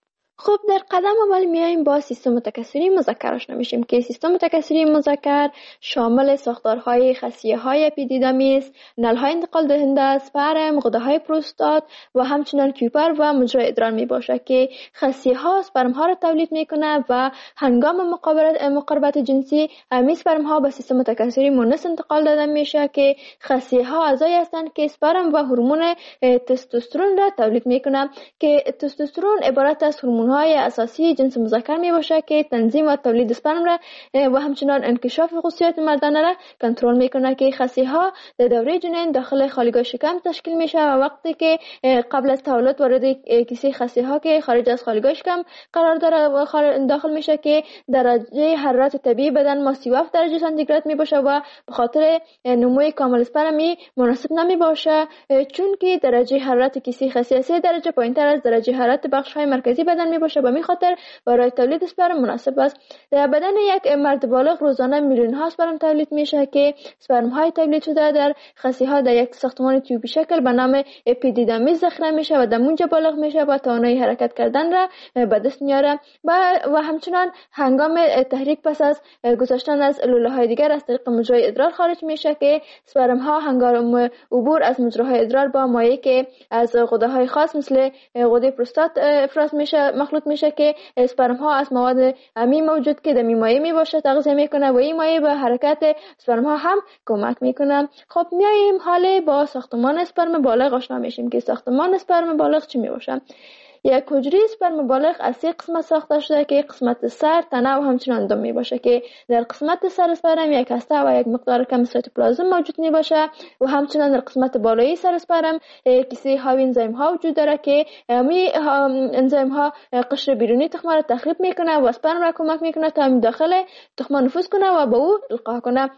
خب در قدم اول میایم با سیستم تکثری مذکر آشنا میشیم که سیستم تکثری مذکر شامل ساختارهای خصیه‌های اپیدیدامیس، نل‌های انتقال دهنده، اسپرم، غده‌های پروستات و همچنین کیوپر و مجرای ادرار میباشه که خصیه‌ها اسپرم‌ها را تولید میکنه و هنگام مقاربت جنسی همین اسپرم‌ها به سیستم تکثری مونس انتقال داده میشه که خصیه‌ها اعضایی هستند که اسپرم و هورمون تستوسترون را تولید میکنه که تستوسترون عبارت از هورمون‌های اساسی جنس مذکر می باشه که تنظیم و تولید اسپرم را و همچنین انکشاف خصوصیات مردانه را کنترل میکنه که خصیها در دوره جنین داخل خالیگاه شکم تشکیل میشه و وقتی که قبل از تولد وارد کیسه خصیها که خارج از خالیگاه شکم قرار داره و داخل میشه که درجه حرارت طبیعی بدن ما 37 درجه سانتیگراد می باشه و به خاطر نموی کامل اسپرمی مناسب نمی باشه چون که درجه حرارت کیسه خصیه 3 درجه پایینتر از درجه حرارت بخش‌های مرکزی بدن باشه. به این خاطر برای تولید اسپرم مناسب است. در بدن یک مرد بالغ روزانه میلیون ها اسپرم تولید میشه که اسپرم های تولید شده در خصیه ها در یک ساختمان تیوبی شکل به نام اپیدیدامیس ذخیره میشه و در اونجا بالغ میشه و توانایی حرکت کردن را به دست میاره و همچنین هنگام تحریک پس از گذشتن از لوله های دیگر از طریق مجرای ادرار خارج میشه که اسپرم ها هنگام عبور از مجراهای ادرار با مایع که از غده های خاص مثل غده پروستات افراز میشه مخلوط میشه که اسپرم ها از مواد امی موجود که در مایع می باشه تغذیه میکنه و این مایع به حرکت اسپرم ها هم کمک میکنه. خب میایم حالا با ساختمان اسپرم بالغ آشنا میشیم که ساختمان اسپرم بالغ چی می باشه. یک حجره اسپرم بالغ از 3 قسمت ساخته شده که قسمت سر، تنه و همچنین اندام می باشه که در قسمت سر اسپرم یک هسته و یک مقدار کم سایتوپلازم موجود می باشه و همچنین در قسمت بالایی سر اسپرم کیسه حاوی انزیم ها وجود داره که می انزیم ها قشر بیرونی تخم را تخریب میکنه و اسپرم را کمک میکنه تا داخل تخم نفوذ کنه و به او القا کنه.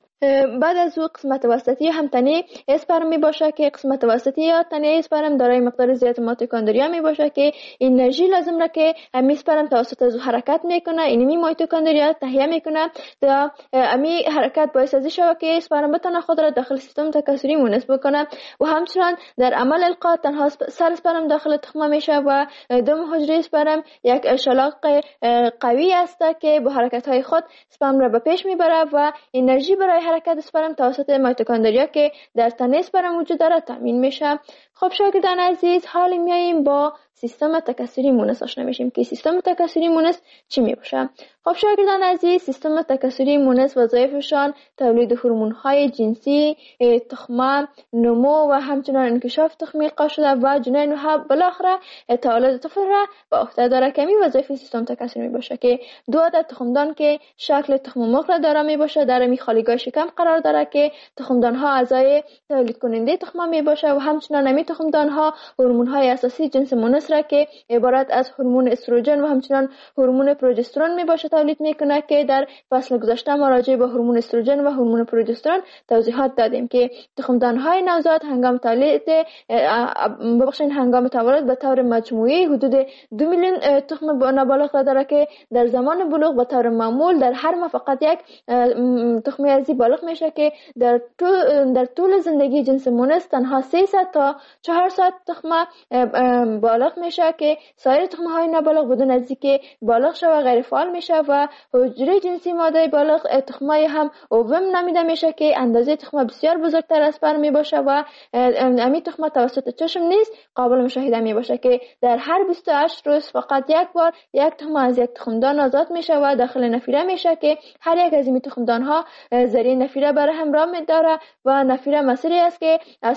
بعد از او قسمت وسطی هم تنه اسپرم می باشه که قسمت وسطی یا تنه اسپرم دارای مقدار زیاد میتوکندریا می باشه که انرژی لازم را که همین اسپرم توسط از حرکت میکنه اینمی میتوکندریا تهیه میکنه تا همین حرکت باعث از شود که اسپرم بتونه خود را داخل سیستم تکثری مونس بکنه و همچنین در عمل القا تنها سر اسپرم داخل تخم میشه و دم حجره اسپرم یک شلاق قوی است که با حرکت های خود اسپرم را به پیش میبره و انرژی برای حرکت اسپرم توسط میتوکندریا که در تنه اسپرم وجود داره تامین میشه. خب شاگردان عزیز حالا میاییم با سیستم تکثری مونس آشنا میشیم که سیستم تکثری مونس چی میباشه. خب شاگردان عزیز، سیستم تکثری مونس وظایفشان تولید هورمون‌های جنسی، تخمه، نمو و همچنین انکشاف تخمی القا شده و جنین و بالاخره تولید طفل را به عهده داره که این وظایف سیستم تکثری میباشه که 2 عدد تخمدان که شکل تخم مرغ را داره میباشه در می خالیگاه شکم قرار داره که تخمدان ها اعضای تولید کننده تخمه میباشه و همچنین این تخمدان ها هورمون های اساسی جنس مونس را که عبارت از هورمون استروژن و همچنین هورمون پروژسترون میباشه تولید میکنه که در فصل گذشته ما راجع به هورمون استروژن و هورمون پروژسترون توضیحات دادیم که تخمدان های نوزاد هنگام تولید هنگام تولد به طور مجموعی حدود 2 میلیون تخم نابالغ را داره که در زمان بلوغ به طور معمول در هر ماه فقط یک تخم ازی بالغ میشه که در طول زندگی جنس مونس تنها 300 تا 400 تخم بالغ میشه که سایر تخم های نابالغ بدون از اینکه بالغ شه و غیر فعال میشه و حجره جنسی ماده بالغ تخمای هم اووم نامیده میشه که اندازه تخم بسیار بزرگتر از پر میباشه و امی تخم توسط چشم نیست قابل مشاهده میباشه که در هر 28 روز فقط یک بار یک تخم از یک تخمدان آزاد میشه و داخل نفیره میشه که هر یک از این تخمدان ها ذریع نفیره برای همراه میداره و نفیره مسیری است که از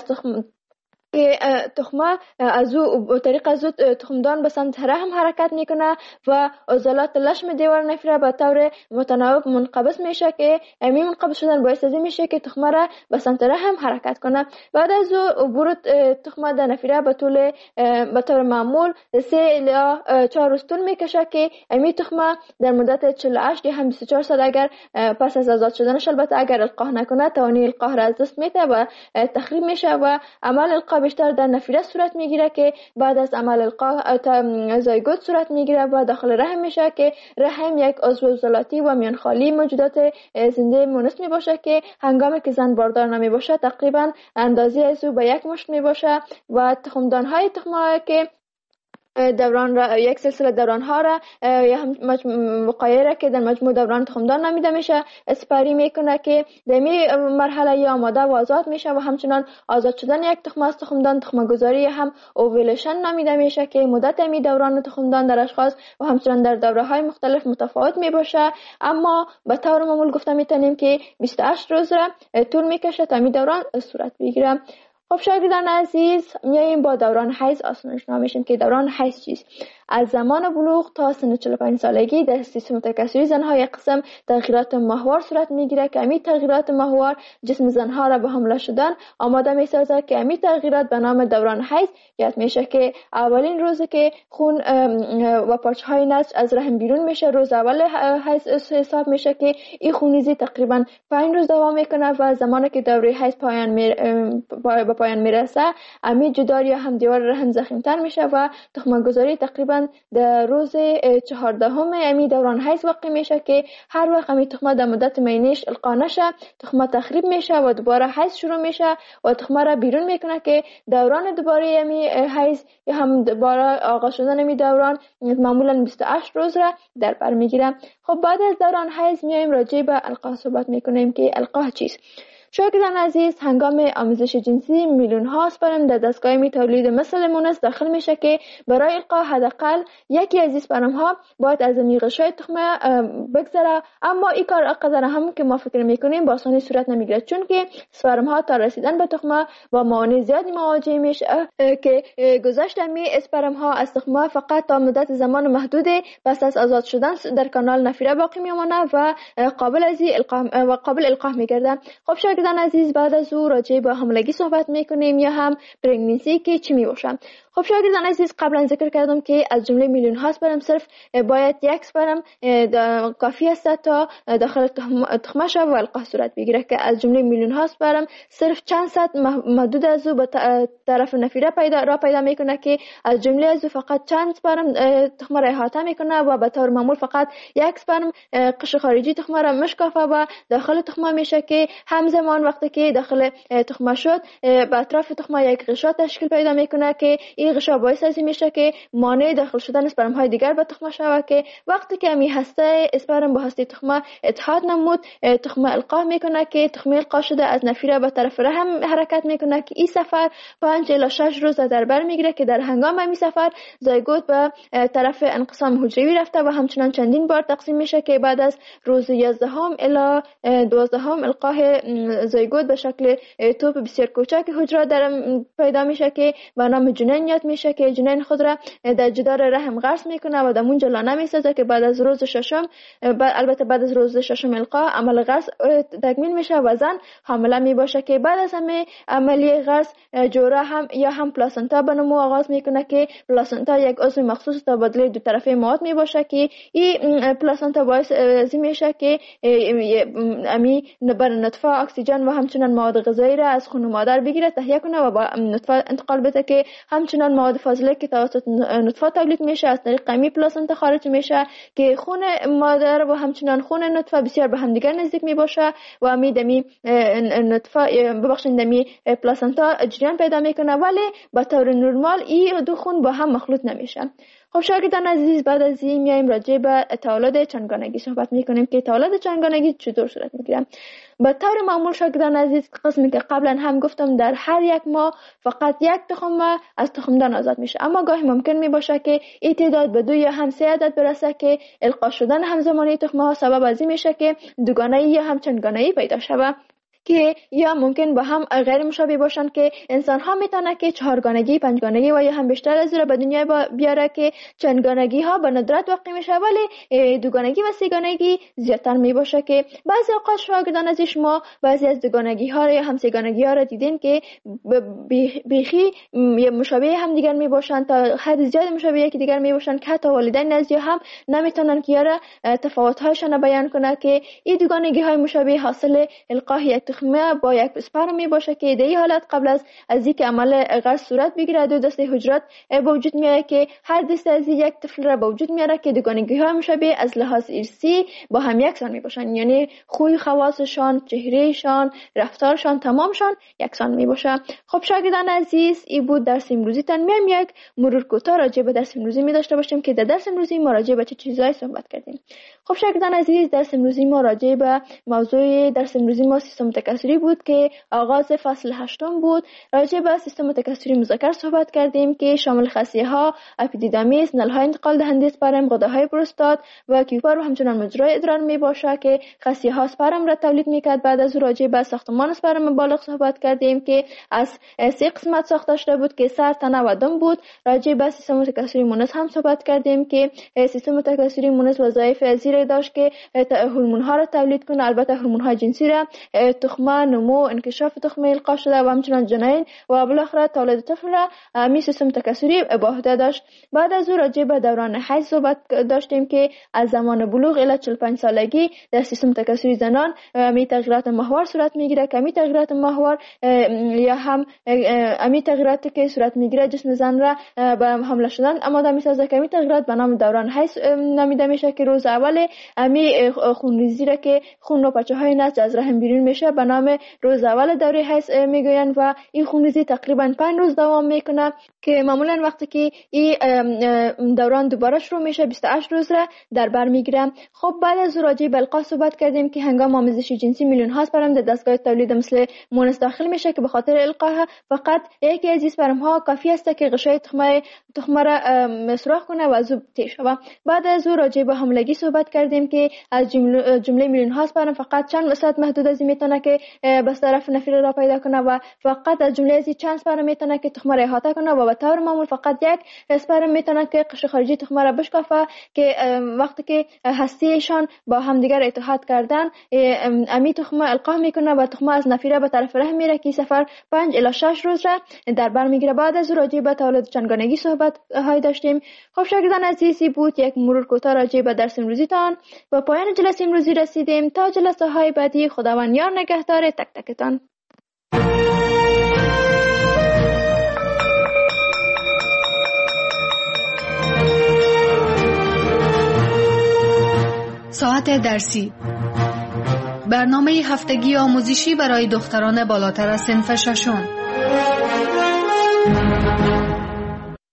تخمه از او طریق از تخمدان به سمت رحم حرکت میکنه و عضلات لشم دیوار نفیره به طور متناوب منقبض میشه که امی منقبض شدن باعث از این میشه که تخمه را به سمت رحم حرکت کنه. بعد از عبور تخمه در نفیره به طور معمول 3 الی 4 روز طول میکشه که امی تخمه در مدت 48 یا هم 24 ساعت اگر پس از آزاد شدنش البته اگر القاح نکنه توانی القاح را از دست میده و تخریب میشه و عمل القاح بیشتر در نفیره صورت میگیره که بعد از عمل القاح زایگوت صورت میگیره و داخل رحم میشه که رحم یک عضو عضلاتی و میانخالی موجودات زنده مونس میباشه که هنگامی که زن باردار نمیباشه تقریبا اندازه از او به 1 مشت میباشه و تخمدان های تخمه که دوران را یک سلسله دوران ها را یا هم وقایع را که در مجموع دوران تخمدان نامیده میشه اسپری میکنه که در می مرحله یا آماده و آزاد میشه و همچنان آزاد شدن یک تخم از تخمدان تخم گذاری هم اوویلیشن نامیده میشه که مدت می دوران تخمدان در اشخاص و همچنان در دوره های مختلف متفاوت می باشه، اما به طور معمول گفته میتونیم که 28 روز را طول میکشه تا می دوران صورت بگیره. خب شاگردان عزیز، میاییم با دوران حیض آشنا میشیم که دوران حیض چیست. از زمان بلوغ تا سن 45 سالگی در سیستم تکثری زنها یک قسم تغییرات ماهوار صورت میگیره که امی تغییرات ماهوار جسم زنها را به حمله شدن آماده میسازه که امی تغییرات به نام دوران حیض یاد میشه که اولین روزی که خون و پارچه های نسج از رحم بیرون میشه روز اول حیض حساب میشه که این خونریزی تقریبا 5 روز دوام میکنه و زمانی که دوره حیض به پایان میرسه امی جدار یا هم دیوار رحم زخیمتر میشه و تخم گذاری تقریبا در روز 14 امی دوران حیض واقع میشه که هر وقت امی تخمه در مدت مینیش القا نشه تخمه تخریب میشه و دوباره حیض شروع میشه و تخمه را بیرون میکنه که دوران دوباره امی حیض یا هم دوباره آغاز شدن امی دوران معمولا 28 روز را در بر میگیره. خب بعد از دوران حیض میایم راجع به القاح صحبت میکنیم که القاح چیست. شاگردان عزیز، هنگام آموزش جنسی میلیون ها اسپرم در دستگاه می تولید مثل مونس داخل میشه که برای القاح حداقل یکی از اسپرم ها باید از غشای تخمه بگذره، اما این کار قدر هم که ما فکر میکنیم با آسانی صورت نمیگیره چون که اسپرم ها تا رسیدن به تخمه با موانع زیادی مواجه میشه که گذشت می اسپرم ها از تخمه فقط تا مدت زمان محدود پس از آزاد شدن در کانال نفیره باقی میمونه و قابل القاح میگردن. خب شاگردان عزیز، بعد از او راجع به حاملگی صحبت میکنیم یا هم پرگننسی که چی میباشه. خب شاگردان عزیز، قبلا ذکر کردم که از جمله میلیون ها اسپرم صرف باید یک اسپرم کافی است تا داخل تخمه شه و القاح صورت بگیره که از جمله میلیون ها اسپرم صرف چند صد محدود از او به طرف نفیره پیدا میکنه که از جمله از او فقط چند اسپرم تخمه را احاطه میکنه و به طور معمول فقط یک اسپرم قشر خارجی تخمه را مشکافه و داخل تخمه میشه که همزمان وقتی که داخل تخمه شد به اطراف تخمه یک غشا تشکیل پیدا میکنه که این غشا باعث از این میشه که مانع داخل شدن اسپرم های دیگر به تخمه شود که وقتی که می هسته اسپرم با هسته تخمه اتحاد نمود، تخمه القا میکنه که تخمه القا شده از نفیره به طرف رحم حرکت میکنه که این سفر 5 الی 6 روز در بر میگیره که در هنگام این سفر زایگوت به طرف انقسام حجروی رفته و همچنان چندین بار تقسیم میشه که بعد از روز 11 الی 12 القاه زایگوت به شکل توپ بسیار کوچک حجره در پیدا میشه که به نام جنین یاد میشه که جنین خود را در جدار رحم غرس میکنه و در اونجا لانه میسازه که بعد از روز ششم البته بعد از روز ششم القا عمل غرس تکمیل میشه و زن حامله میباشه که بعد از همه عملیه غرس جوره هم پلاسنتا به نمو آغاز میکنه که پلاسنتا یک عضو مخصوص تبادله دو طرفه مواد میباشه که این پلاسنتا باعث میشه که امی بر نطفه اکسیژن و همچنان مواد غذایی را از خون مادر بگیره تهیه کنه و با نطفه انتقال بده که همچنان مواد فاضله که توسط نطفه تولید میشه از طریق امی پلاسنتا خارج میشه که خون مادر و همچنان خون نطفه بسیار به هم دیگر نزدیک میباشه و امی دمی نطفه دمی پلاسنتا جریان پیدا میکنه ولی به طور نرمال این دو خون با هم مخلوط نمیشه. خب شاگردان عزیز بعد از این میایم راجع به تولد چندگانگی صحبت میکنیم که تولد چندگانگی چطور صورت میگیره. به طور معمول شاگردان عزیز قسمی که قبلا هم گفتم در هر یک ماه فقط یک تخم از تخمدان آزاد میشه، اما گاهی ممکن میباشه که این تعداد به 2 یا هم 3 عدد برسه که القا شدن همزمانی تخمه ها سبب از این میشه که دوگانه‌ای یا هم چندگانه‌ای پیدا شود که یا ممکن با هم غیر مشابه باشند که انسان ها میتونه که 4گانگی، 5گانگی و یا هم بیشتر از این را به دنیا بیاره که چندگانگی ها به ندرت واقع میشه ولی دوگانگی و سه‌گانگی زیادتر میباشه که بعضی اوقات شاگردان از شما بعضی از دوگانگی ها یا هم سه‌گانگی ها را دیدین که بیخی مشابه هم دیگر میباشند تا حد زیاد مشابه یکی دیگر میباشند که حتی والدین از هم نمیتونن که یاره تفاوت هاشون بیان کنه که این دوگانگی های مشابه حاصل القاء یک تخمه با یک اسپرم می باشه که در این حالت قبل از اینکه عمل غرس صورت بگیره دو دسته حجرات به وجود میاره که هر دسته از یک طفل را به وجود میاره که دوگانگی ها مشابه از لحاظ ارثی با هم یکسان می باشن، یعنی خوی خواصشان، چهرهشان، رفتارشان تمامشان یکسان می باشه. خب شاگردان عزیز این بود درس امروزی تان. میایم یک مرور کوتاه راجع به درس امروزی می داشته باشیم که در درس امروزی ما راجع به چه چیزایی صحبت کردیم. خب شاگردان عزیز درس امروزی ما راجع به موضوع درس امروزی ما سیستم تکثری بود که آغاز فصل 8 بود. راجع به سیستم تکثری مذکر صحبت کردیم که شامل خصیه ها، اپیدیدامیس، نلهای انتقال دهنده اسپرم، غده‌های پروستات و کیوپر و همچنان مجرای ادرار می باشه که خصیه ها اسپرم را تولید میکرد. بعد از راجع به ساختمان اسپرم بالغ صحبت کردیم که از 3 قسمت ساخته شده بود که سر، تنه و دم بود. راجع به سیستم تکثری مونس هم صحبت کردیم که سیستم تکثری مونس وظایف زیر داشت که هورمون ها را تولید کنه، البته هورمون های جنسی را، تخمه، نمو، انکشاف تخمه القا شده و همچنان جنین و بالاخره تولد طفل را می سیستم تکثری به عهده داشت. بعد از او راجع به دوران حیض صحبت داشتیم که از زمان بلوغ الی 45 سالگی در سیستم تکثری زنان می تغییرات ماهوار صورت میگیره که می تغییرات ماهوار یا هم می تغییراتی که صورت میگیره جسم زن را به حمل شدن آماده میسازه که می تغییرات به نام دوران حیض نامیده میشه که روز اول می خونریزی را که خون و پچه های نسج از رحم بیرون میشه به نام روز اول دوره حیض میگوین و این خونریزی تقریبا 5 روز دوام میکنه که معمولا وقتی که این دوران دوباره شروع میشه 28 روز را در بر میگیره. خب بعد از راجع به القاء صحبت کردیم که هنگام آمیزش جنسی میلیون ها اسپرم در دستگاه تولید مثل مونس داخل میشه که به خاطر القاء فقط یکی از اسپرم ها کافی است که غشای تخمه را سوراخ کنه و از او طی شود. بعد از او راجع به حاملگی صحبت کردیم که از جمله میلیون ها اسپرم فقط چند درصد محدود از میتونه که بس طرف نفیر را پیدا کنه و فقط از جمله از چند اسپرم میتونه که تخمه را احاطه کنه و به طور معمول فقط یک اسپرم میتونه که قشر خارجی تخمه را بشکافه که وقتی که هستیشان با همدیگر اتحاد کردن امی تخمه القاء میکنه و تخمه از نفیره به طرف رحم میره که سفر 5 الی 6 روز را در بر میگیره. بعد از راجع به تولد چندگانگی صحبت های داشتیم. خب شاگردان عزیزی بود یک مرور کوتاه راجع به درس امروزی تان. با پایان جلسه امروزی رسیدیم. تا جلسه های بعدی خداوند یار نگهدار تک تکتان. ساعت درسی، برنامه هفتگی آموزشی برای دختران بالاتر از صنف 6.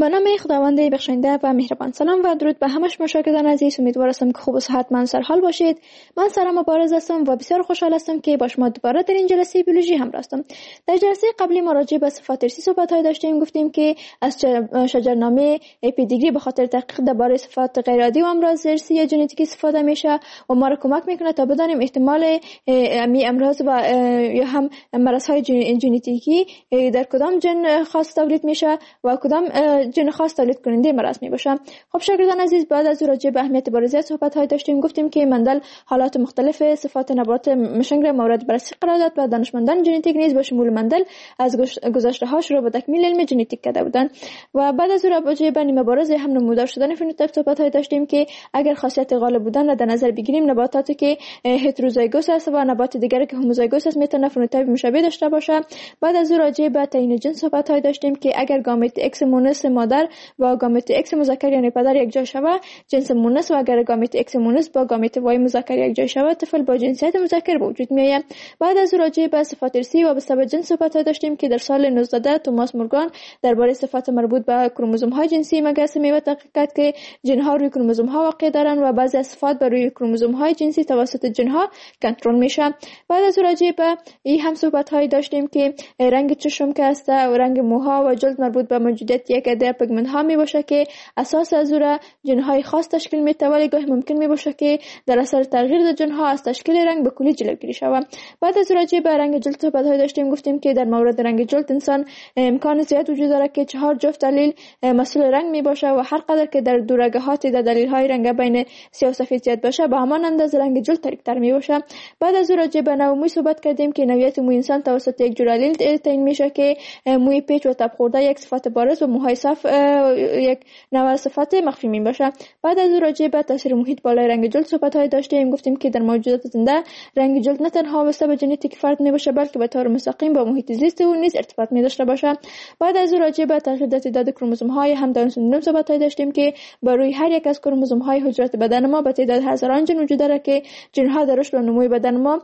به نام خداوند بخشنده و مهربان. سلام و درود به همه شما شاگردان عزیز. امیدوار هستم که خوب و صحتمند سر حال باشید. من سارا مبارز هستم و بسیار خوشحال هستم که با شما دوباره در این جلسه بیولوژی همراه هستم. در جلسه قبلی ما راجع به صفات ارثی صحبت‌های داشتیم. گفتیم که از شجرنامه پدیگری به خاطر تحقیق درباره صفات غیر عادی و امراض ارثی یا ژنتیکی استفاده میشه و ما را کمک میکنه تا بدانیم احتمال امراض و یا هم مرض‌های ژنتیکی در کدام ژن خاص تولید میشه و کدام ژن خاص تولید کننده مرض می باشه. خب شاگردان عزیز، بعد از راجع به اهمیت بارزیت صحبت های داشتیم. گفتیم که مندل حالات مختلف صفات نبات مشنگ را مورد بررسی قرار داد و دانشمندان ژنتیک نیز با شمول مندل از گذشته ها شروع به تکمیل علم ژنتیک کرده بودند و بعد از راجع به نیمه بارز هم نمودار شدن فنوتیپ صحبت های داشتیم که اگر خاصیت غالب بودن را در نظر بگیریم، نباتاتی که هتروزایگوس است و نبات دیگری که هوموزایگوس است میتونه فنوتیپ مشابه داشته باشه. بعد از راجع به تعیین جنس صحبت های داشتیم که اگر گامت ایکس مونس مادر با گامت ایکس مذکر یعنی پدر یک جای شود جنس مونس و اگر گامت ایکس مونس با گامت وای مذکر یک جای شود طفل با جنسیت مذکر به وجود میآید. بعد از راجع به صفات ارثی وابسته به جنس صحبت داشتیم که در سال 19 توماس مورگان درباره صفات مربوط به کروموزوم های جنسی مگس می تحقیق کرد که ژن ها روی کروموزوم ها واقع دارند و بعضی از صفات بر روی کروموزوم های جنسی توسط ژن ها کنترل میشه. بعد از راجع به این هم صحبت های داشتیم که رنگ چشم که است و رنگ موها و جلد مربوط به موجودیت یک عده پیگمنت ها می باشه که اساس از اون ژن های خاص تشکیل میده، ولی گاهی ممکن می باشه که در اثر تغییر در ژن ها از تشکیل رنگ به کلی جلوگیری شود. بعد از راجع به رنگ جلد صحبت های داشتیم. گفتیم که در مورد رنگ جلد انسان امکان زیاد وجود داره که 4 جفت دلیل مسئول رنگ می باشه و هر قدر که در دورگهات در دلیل های رنگ بین سیاه و سفید زیاد باشه به همان اندازه رنگ جلد تاریک‌تر می باشه. بعد از راجع به نوع موی صحبت کردیم که نوعیت موی انسان توسط یک جور دلیل تعیین میشه که موی پیچ و تب خورده یک صفت بارز و موهای صاف یک نوع صفت مخفی می باشه. بعد از راجع به تاثیر محیط بالای رنگ جلد صحبت های داشتیم. گفتیم که در موجودات زنده رنگ جلد نه تنها وابسته به ژنتیک فرد می باشه بلکه به طور مستقیم با محیط زیست او نیز ارتباط می داشته باشه. بعد از راجع به تغییر در تعداد کروموزوم های هم داون سندروم صحبت های داشتیم که بر روی هر یک از کروموزوم های حجرات بدن ما به تعداد هزاران ژن وجود داره که ژن ها در رشد و نمو بدن ما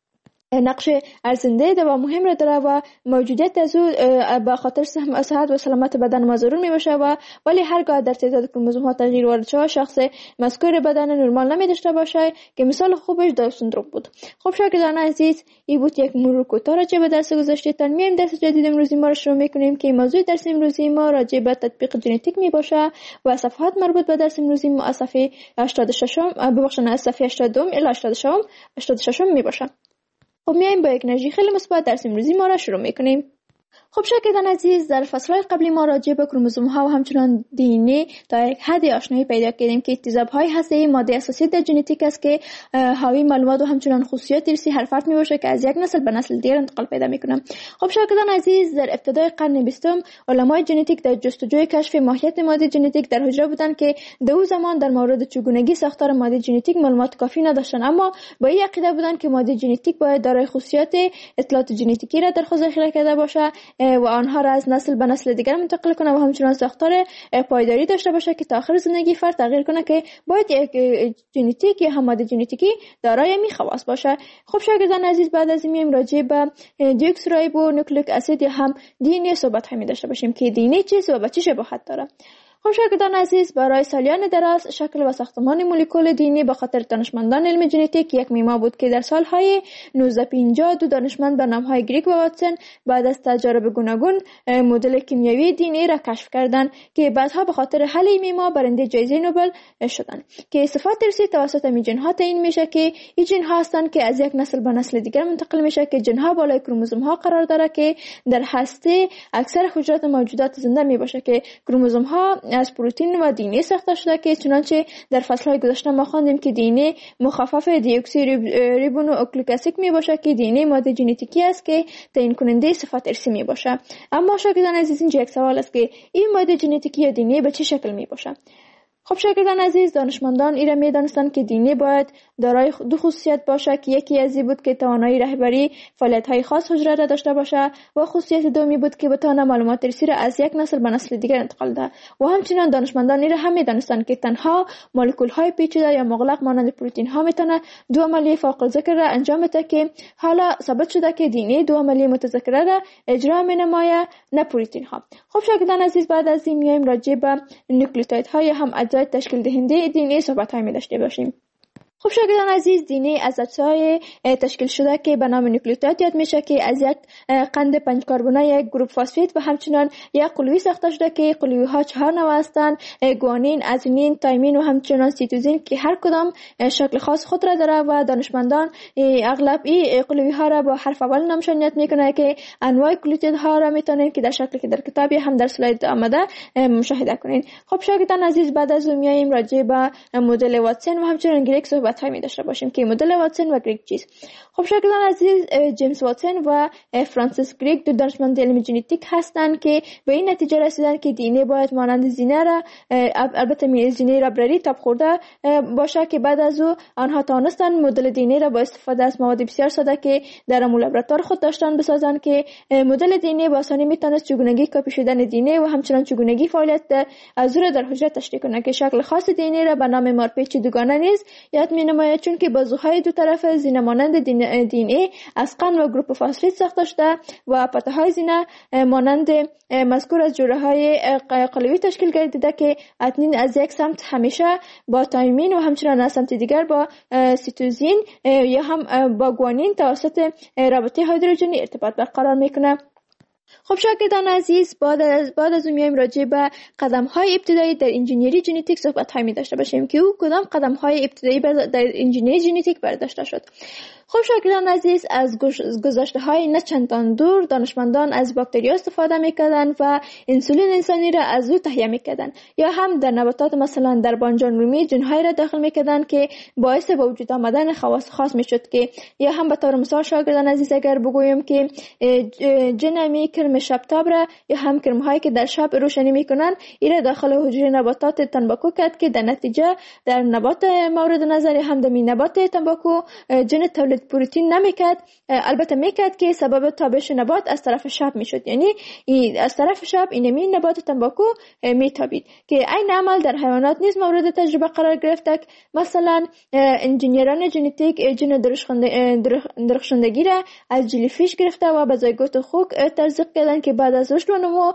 نقش ارزنده و مهم را داره و موجودیت از او به خاطر صحت و سلامت بدن ما ضرور می باشه و ولی هرگاه در تعداد کروموزوم ها تغییر وارد شود شخص مذکور بدن نرمال نمی داشته باشه که مثال خوبش داون سندروم بود. خب شاگردان عزیز، این بود یک مرور کوتاه راجع به درس گذشته. تا میایم درس جدید امروزی ما را شروع میکنیم که موضوع درس امروزی ما راجع به تطبیق ژنتیک می باشه و صفحات مربوط به درس امروزی ما از صفحه 86 از صفحه 82 الی 86 می باشه. خب میایم با یک انرژی خیلی مثبت درس امروزی ما را شروع میکنیم. خب شاگردان عزیز، در فصل‌های قبلی ما راجع به کروموزوم ها و همچنان دی تا یک حد آشنایی پیدا کردیم که اکتساب‌های هسته‌ای ماده اساسی در ژنتیک است که حاوی معلومات و همچنان خصوصیات ارثی هر فرد میباشه که از یک نسل به نسل دیگر انتقال پیدا میکنه. خب شاگردان عزیز، در ابتدای قرن 20 علمای ژنتیک در جستجوی کشف ماهیت ماده ژنتیک در حجره بودند که در اون زمان در مورد چگونگی ساختار ماده ژنتیک معلومات کافی نداشتند، اما با این عقیده بودند که ماده ژنتیک باید دارای خصوصیات اطلاعات ژنتیکی را در خود ذخیره کرده باشه و آنها را از نسل به نسل دیگر منتقل کنه و همچنان ساختار پایداری داشته باشه که تا آخر زندگی فرد تغییر کنه که باید یک ژنتیک یا هم ماده ژنتیکی دارای می خواص باشه. خب شاگردان عزیز، بعد از این میایم راجع به دیوکسریبو نوکلیک اسید یا هم دی ان ای صحبت همی داشته باشیم که دی ان ای چیست و به چه شباهت داره. خب شاگردان عزیز، برای سالیان دراز شکل و ساختمان مولکول دی ان ای به خاطر دانشمندان علم ژنتیک یک معما بود که در سالهای 1950 دو دانشمند به نامهای گریگ و واتسون بعد از تجارب گوناگون مدل کیمیایی دی ان ای را کشف کردند که بعدها به خاطر حل این معما برنده جایزه نوبل شدند که صفات ارثی توسط می ژن ها تعیین میشه که این ژن ها هستند که از یک نسل به نسل دیگر منتقل میشه که ژن ها بالای کروموزوم ها قرار داره که در هسته اکثر حجرات موجودات زنده می باشه که کروموزوم ها از پروتئین و دی ان ای ساخته شده که چنانچه در فصل‌های گذشته ما خواندیم که دی ان ای مخفف دیوکسی ریبونوکلیک اسید می باشه که دی ان ای ماده ژنتیکی است که تعیین کننده صفات ارثی می باشه. اما شاگردان عزیز، اینجا یک سوال است که این ماده ژنتیکی یا دی ان ای به چه شکل می باشه؟ خب شاگردان عزیز، دانشمندان ایره می دانستند که دی باید دارای دو خصوصیت باشه که یکی از این بود که توانایی رهبری فعالیت‌های خاص حجره را داشته باشه و خصوصیت دومی بود که بتونه معلومات ریسی را از یک نسل به نسل دیگر انتقال ده. و همچنین دانشمندان ایره هم می دانستند که تنها مولکول‌های پیچیده یا مغلق مانند پروتئین‌ها میتونه دو عملیه فاقد ذکر را انجام بده که حالا ثابت شده که دی دو عملیه متذکره را اجرا می‌نماید، نه پروتئین‌ها. خب شاگردان عزیز، بعد از این میایم راجع به نوکلئوتیدهای هم اجزای تشکیل دهنده دی ان ای صحبت‌های می داشته باشیم. خب شاگردان عزیز، دی ان ای از اجزای تشکیل شده که به نام نوکلئوتید یاد میشه که از یک قند 5 کربنی یک گروپ فسفید و همچنین یک قلوی ساخته شده که قلوی ها 4 نوع هستند: گوانین، ازونین، تایمین و همچنین سیتوزین که هر کدام شکل خاص خود را داره و دانشمندان اغلب این قلوی ها را با حرف اول نامشانیت میکنه که انواع نوکلئوتید ها را میتونین که در شکلی که در کتابی هم در اسلاید آمده مشاهده کنین. خب شاگردان عزیز، بعد از اون میایم راجع به مدل واتسون و همچنین گریگ صحبت های می داشته باشیم که مدل واتسون و گریگ چیست. خب شاگردان عزیز، جیمز واتسون و فرانسیس گریگ دو دانشمند علم ژنتیک هستند که به این نتیجه رسیدن که دی ان ای باید مانند زینه را، البته زینه ربرری تاب خورده باشه، که بعد از او آنها توانستند مدل دی ان ای را با استفاده از مواد بسیار ساده که در لابراتوار خود داشتن بسازند که مدل دی ان ای با آسانی میتونست چگونگی کپی شدن دی ان ای و همچنین چگونگی فعالیت از او را در حجره تشریح کنه که شکل خاص دی ان ای را به نام مارپیچ دوگانه نیز یاد مینماید، چون که بازوهای دو طرف زینه مانند دی ان ای از قند و گروپ فسفید ساخته شده و پته های زینه مانند مذکور از جوره های قلوی تشکیل گردیده که اتنین از یک سمت همیشه با تایمین و همچنین از سمت دیگر با سیتوزین یا هم با گوانین توسط رابطه هیدروژنی ارتباط برقرار میکنه. خب شاگردان عزیز، بعد از اون میایم راجع به قدم‌های ابتدایی در انجینیری ژنتیک صحبت‌های می داشته باشیم که او کدام قدم‌های ابتدایی در انجینیری ژنتیک برداشته شد. خب شاگردان عزیز، از گذشته‌های نه چندان دور دانشمندان از باکتریا استفاده می‌کردند و انسولین انسانی را از او تهیه می‌کردند، یا هم در نباتات مثلا در بانجان رومی جن‌های را داخل می‌کردند که باعث به وجود آمدن خواص خاص می‌شد، که یا هم به طور مثال شاگردان عزیز اگر بگویم که جن کرم شبتاب را یا هم کرم‌هایی که در شب روشنی می‌کنند این داخل حجره نباتات تنباکو کرد که در نتیجه در نبات مورد نظر هم در نبات تنباکو جن تولید پروتئین نمیکرد، البته میکرد که سبب تابش نبات از طرف شب میشد، یعنی از طرف شب اینمی نبات تنباکو میتابید که این عمل در حیوانات نیز مورد تجربه قرار گرفته. مثلا انجینیران ژنتیک جن درخشندگی را از جلیفیش گرفته و به زایگوت خوک تزریق کردن که بعد از رشد و نمو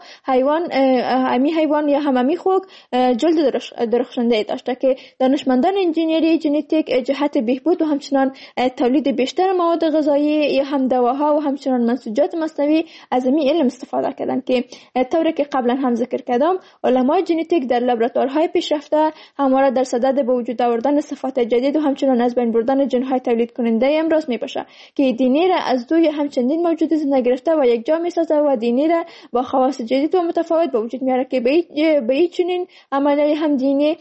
حیوان یا هممی خوک جلد درخشنده داشته که دانشمندان انجینیری ژنتیک جهت بهبود و همچنان تولید بیشتر مواد غذایی یا هم دواها و همچنان منسوجات مصنوعی از این علم استفاده کردند که طوری که قبلا هم ذکر کردم علمای ژنتیک در لابراتوارهای پیشرفته همواره در صدد به وجود آوردن صفات جدید و همچنان از بین بردن ژن‌های تولید کننده امروز میباشه که دی ان ای را از دو یا همچندین موجود زنده گرفته و یک جا میسازه و دی ان ای را با خواص جدید و متفاوت به وجود میاره که به این چنین عملیه هم دی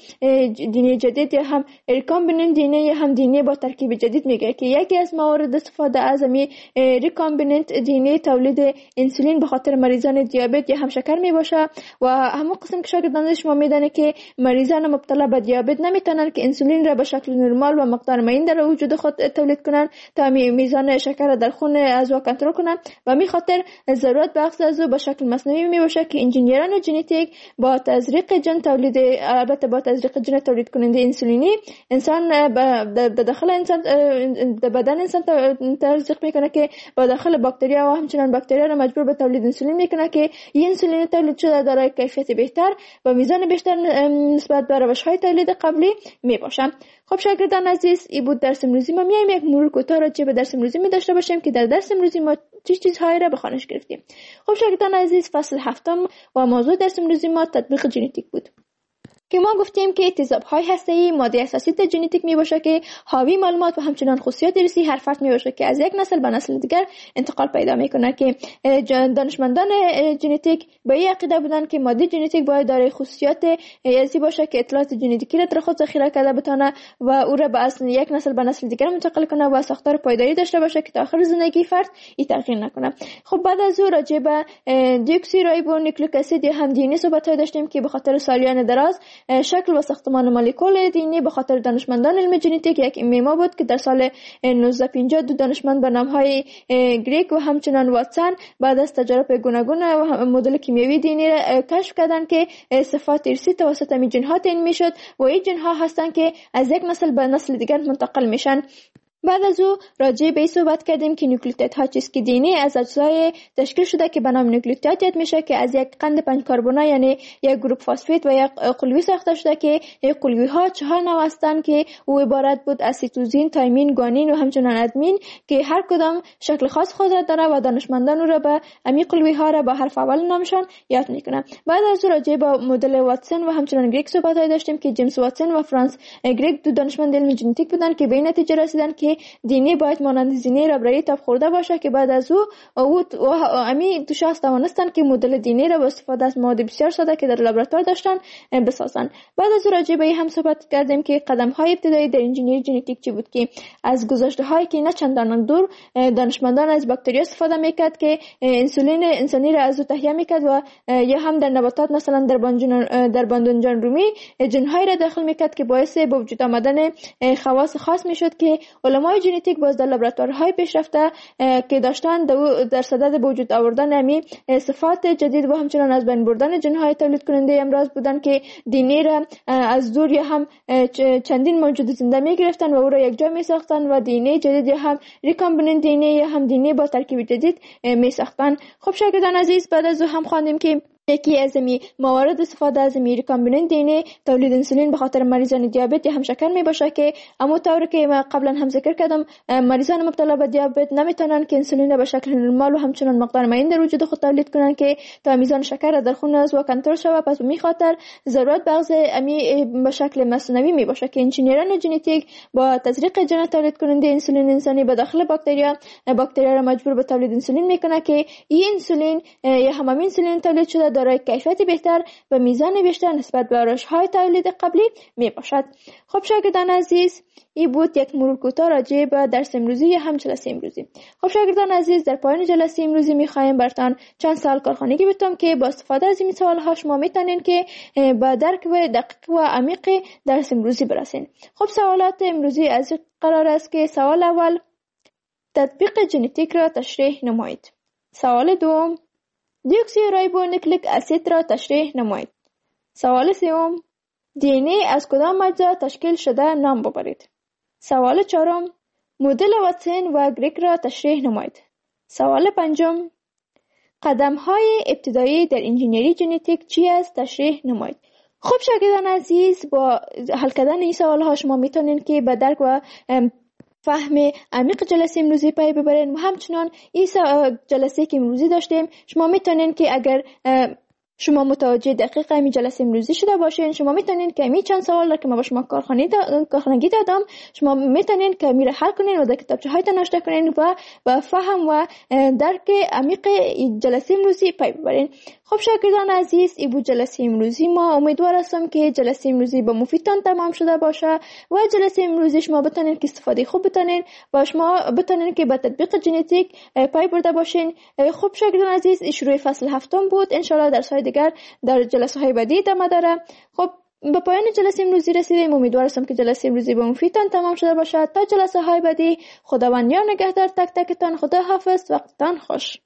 ان جدید یا هم ریکامبیننت دی ان یا هم دی ان با ترکیب جدید میگه که یکی از موارد استفاده از ریکامبیننت دی ان تولید انسولین به خاطر مریضان دیابت یا هم شکر می باشه و همون قسم که شاگردان شما میدانه که مریضان مبتلا به دیابت نمیتونن که انسولین را به شکل نرمال و مقدار معین در وجود خود تولید کنن تا میزان شکر را در خون از او کنترل کنن و می خاطر ضرورت به اخذ از او به شکل مصنوعی می باشه که انجینیران ژنتیک با تزریق جن تولید البته با تزریق جن تولید کننده انسولینی انسان در داخل انسان در بدن انسان تزریق میکنه که با داخل باکتریا و همچنان باکتریا را مجبور به تولید انسولین میکنه که این انسولین تولید شده دارای کیفیت بهتر و میزان بیشتر نسبت به روش‌های تولید قبلی میباشه. خب شاگردان عزیز، این بود درس امروزی ما. میایم یک مرور کوتاه راجع به درس امروزی می داشته باشیم که در درس امروزی ما چه چیزهایی را به خوانش گرفتیم. خب شاگردان عزیز، فصل هفتم و موضوع درس امروزی ما تطبیق ژنتیک بود که ما گفتیم که تیزاب‌های هسته‌ای ماده اساسی در ژنتیک میباشه که حاوی معلومات و همچنان خصوصیات ریسی هر فرد میباشه که از یک نسل به نسل دیگر انتقال پیدا میکنه که دانشمندان ژنتیک به این عقیده بودن که ماده ژنتیک باید دارای خصوصیات ریسی باشه که اطلاعات ژنتیکی را در خود ذخیره کرده بتونه و او را به یک نسل به نسل دیگر منتقل کنه و ساختار پایداری داشته باشه که تا آخر زندگی فرد این تغییر نکنه. خب بعد از او راجع به دیوکسی رایبو نیوکلیک اسید یا هم دی ان ای صحبت داشتیم که به خاطر سالیان دراز شکل و ساختمان مولکول دی به خاطر دانشمندان علم ژنتیک یک ایمما بود که در سال 1950 دو دانشمند به نامهای گریک و همچنان واتسون بعد از تجارب گوناگون و مدل کیمیایی دی را کشف کردند که صفات ارثی توسط این ژن‌ها تعیین میشد و این ژن‌ها هستند که از یک نسل به نسل دیگر منتقل میشن. بعد از او راجع به این صحبت کردیم که نیوکلیوتیدها چیست که دی از اجزای تشکیل شده که به نام نیوکلیوتید یاد میشه که از یک قند 5 کربنی یعنی یک گروپ فسفید و یک قلوی ساخته شده که این قلوی ها 4 نوع هستند که او عبارت بود از سیتوزین، تایمین، گوانین و همچنان ادمین که هر کدام شکل خاص خود را داره و دانشمندان او را به همین قلوی ها را با حرف اول نامشان یاد میکنن. بعد از او راجع به مدل واتسون و همچنان گریک صحبت داشتیم که جیمز واتسون و فرانس گریک دو دانشمند علم ژنتیک بودند که به این نتیجه رسیدن که دی باید مانند زینه ربرایی تاب خورده باشه که بعد از او امی دو شخص توانستن که مدل دی را با استفاده از مواد بسیار ساده که در لابراتوار داشتن بسازن. بعد از راجع به هم صحبت کردیم که قدم های ابتدایی در انجینیری ژنتیک چی بود که از گذشته هایی که نه چندان دور دانشمندان از باکتری استفاده میکرد که انسولین انسانی را از او تهیه میکرد و یا هم در نباتات مثلا در باندونجان رومی جن های را داخل میکرد که باعث به وجود آمدن خواص خاص میشد که علمای ژنتیک باز در لابراتوارهای پیشرفته که داشتن در صدد به وجود آوردن امی صفات جدید و همچنان از بین بردن جنهای تولید کننده امراض بودن که دی را از دور یا هم چندین موجود زنده می گرفتن و او را یک جا می ساختن و دی جدید یا هم ریکامبیننت دی یا هم دی با ترکیب جدید می ساختن. خب شاگردان عزیز، بعد از او هم خواندیم که یکی از موارد استفاده از ریکامبیننت دی تولید انسولین به خاطر مریضان دیابت یا هم شکر می باشه که اما طوری که ما قبلا هم ذکر کردم مریضان مبتلا به دیابت نمیتونن که انسولین را به شکل نرمال و همچنان مقدار معین در وجود خود تولید کنن که تا میزان شکر در خون از و کنترل شود. پس به خاطر ضرورت بغض امی به شکل مصنوعی می باشه که انجینیران ژنتیک با تزریق ژن تولید کننده انسولین انسانی به داخل باکتریا را مجبور به تولید انسولین میکنه که این انسولین یا هم انسولین تولید شده دارای کیفیت بهتر و میزان بیشتر نسبت به روش‌های تولید قبلی می باشد. خب شاگردان عزیز، این بود یک مرور کوتاه راجع به درس امروزی یا هم جلسه امروزی. خب شاگردان عزیز، در پایان جلسه امروزی می‌خوایم براتون چند سوال کارخانگی بدم که با استفاده از این سوال‌ها شما میتونین که با درک و دقیق و عمیق درس امروزی برسین. خب سوالات امروزی از قرار است که سوال اول تطبیق ژنتیک را تشریح نمایید. سوال دوم دیوکسیریبونوکلیک اسید را تشریح نمایید. سوال سوم دی ان ای از کدام اجزا تشکیل شده نام ببرید. سوال چهارم مدل واتسون و گریک را تشریح نمایید. سوال پنجم قدم‌های ابتدایی در انجینیری ژنتیک چی است تشریح نمایید. خب شاگردان عزیز، با حل کردن این سوال‌ها شما میتونین که به درک و فهم عمیق جلسه امروزی پی ببرین و همچنان این جلسه که امروزی داشتیم شما میتونین که اگر شما متوجه دقیق این جلسه امروزی شده باشین شما میتونین که می چند سوال را که ما با شما کارخانگی دادم شما میتونین که می را حل کنین و در کتابچه هایتان نوشته کنین و با فهم و درک عمیق جلسه امروزی پی ببرین. خب شاگردان عزیز، این بود جلسه امروزی ما. امیدوار هستم که جلسه امروزی با مفیدتان تمام شده باشه و جلسه امروزی شما بتونین که استفاده خوب بتونین و شما بتونین که با تطبیق ژنتیک پی برده باشین. خب شاگردان عزیز، شروع فصل هفتم بود. ان شاء الله درس‌های دیگر در جلسه های بعدی ادامه داره. خب به پایان جلسه امروزی رسیدیم. امیدوار هستم که جلسه امروزی با مفیدتان تمام شده باشه. تا جلسه های بعدی خداوند یار نگهدار تک تکتان. خدا حافظ. وقتتان خوش.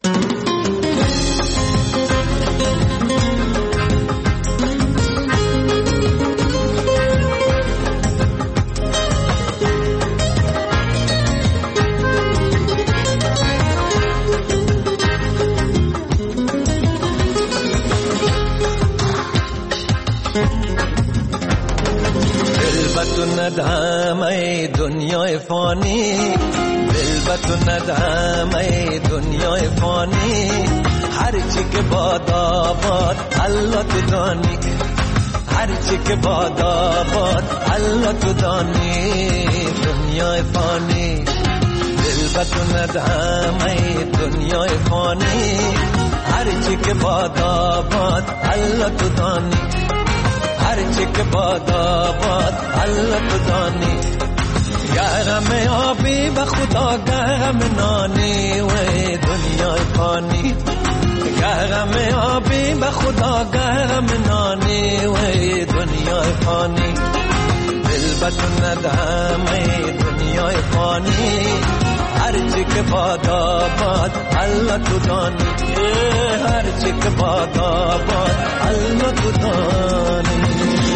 تو ندهم ای دنیای فانی، دل به تو ندهم ای دنیای فانی. هرچی که باد آباد الله تو دانی، هرچی که باد آباد الله تو دانی. دنیای فانی دل به تو ندهم ای دنیای فانی. هرچی که باد آباد الله تو دانی، هرچی که باد آباد الله تو دانی. گرم آبی و خدا گرم نانی و دنیای فانی. غم آبی به خدا غم نانی و دنیای فانی دل به تو ندهم ای دنیای فانی هرچی که باد آباد الله تو دانی هرچی که باد آباد الله تو دانی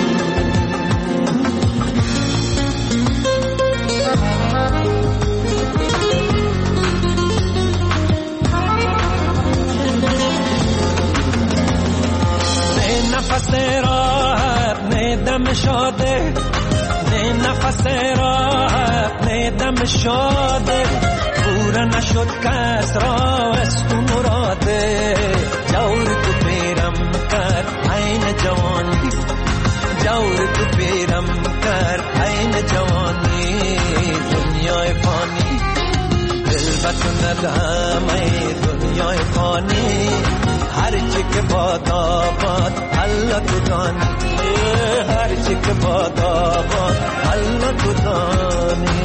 نفس راحت نه دم شاده نه نفس راحت نه دم شاده پورا نشد کس را از تو مراده جور تو پیرم کرد عین جوانی جور تو پیرم کرد عین جوانی دنیای فانی دل به تو ندهم ای دنیای فانی هرچی که باد آباد الله تو دانی هرچی که باد آباد الله تو دانی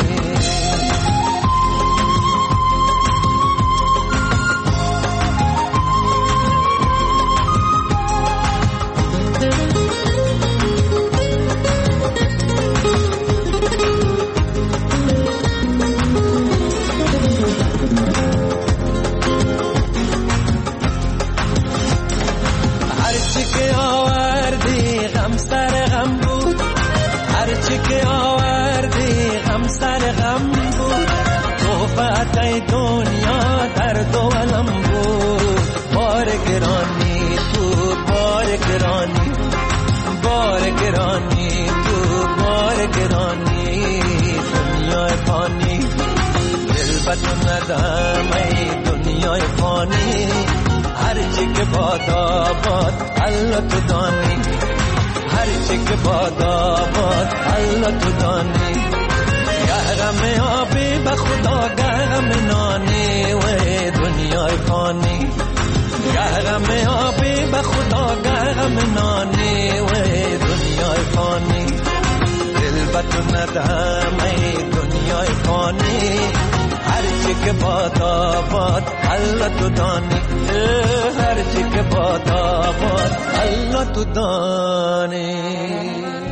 ای دنیا درد و علم بود بار گرانی تو بار گرانی بار گرانی تو بار گرانی دنیای فانی دل به تو ندهم ای دنیای فانی هرچی که باد آباد الله تو دانی هرچی که باد آباد الله تو دانی غم آبی به خدا غم نانی و دنیای فانی غم آبی به خدا غم نانی و دنیای فانی دل به تو ندهم ای دنیای فانی هرچی که باد آباد الله تو دانی هرچی که باد آباد الله تو دانی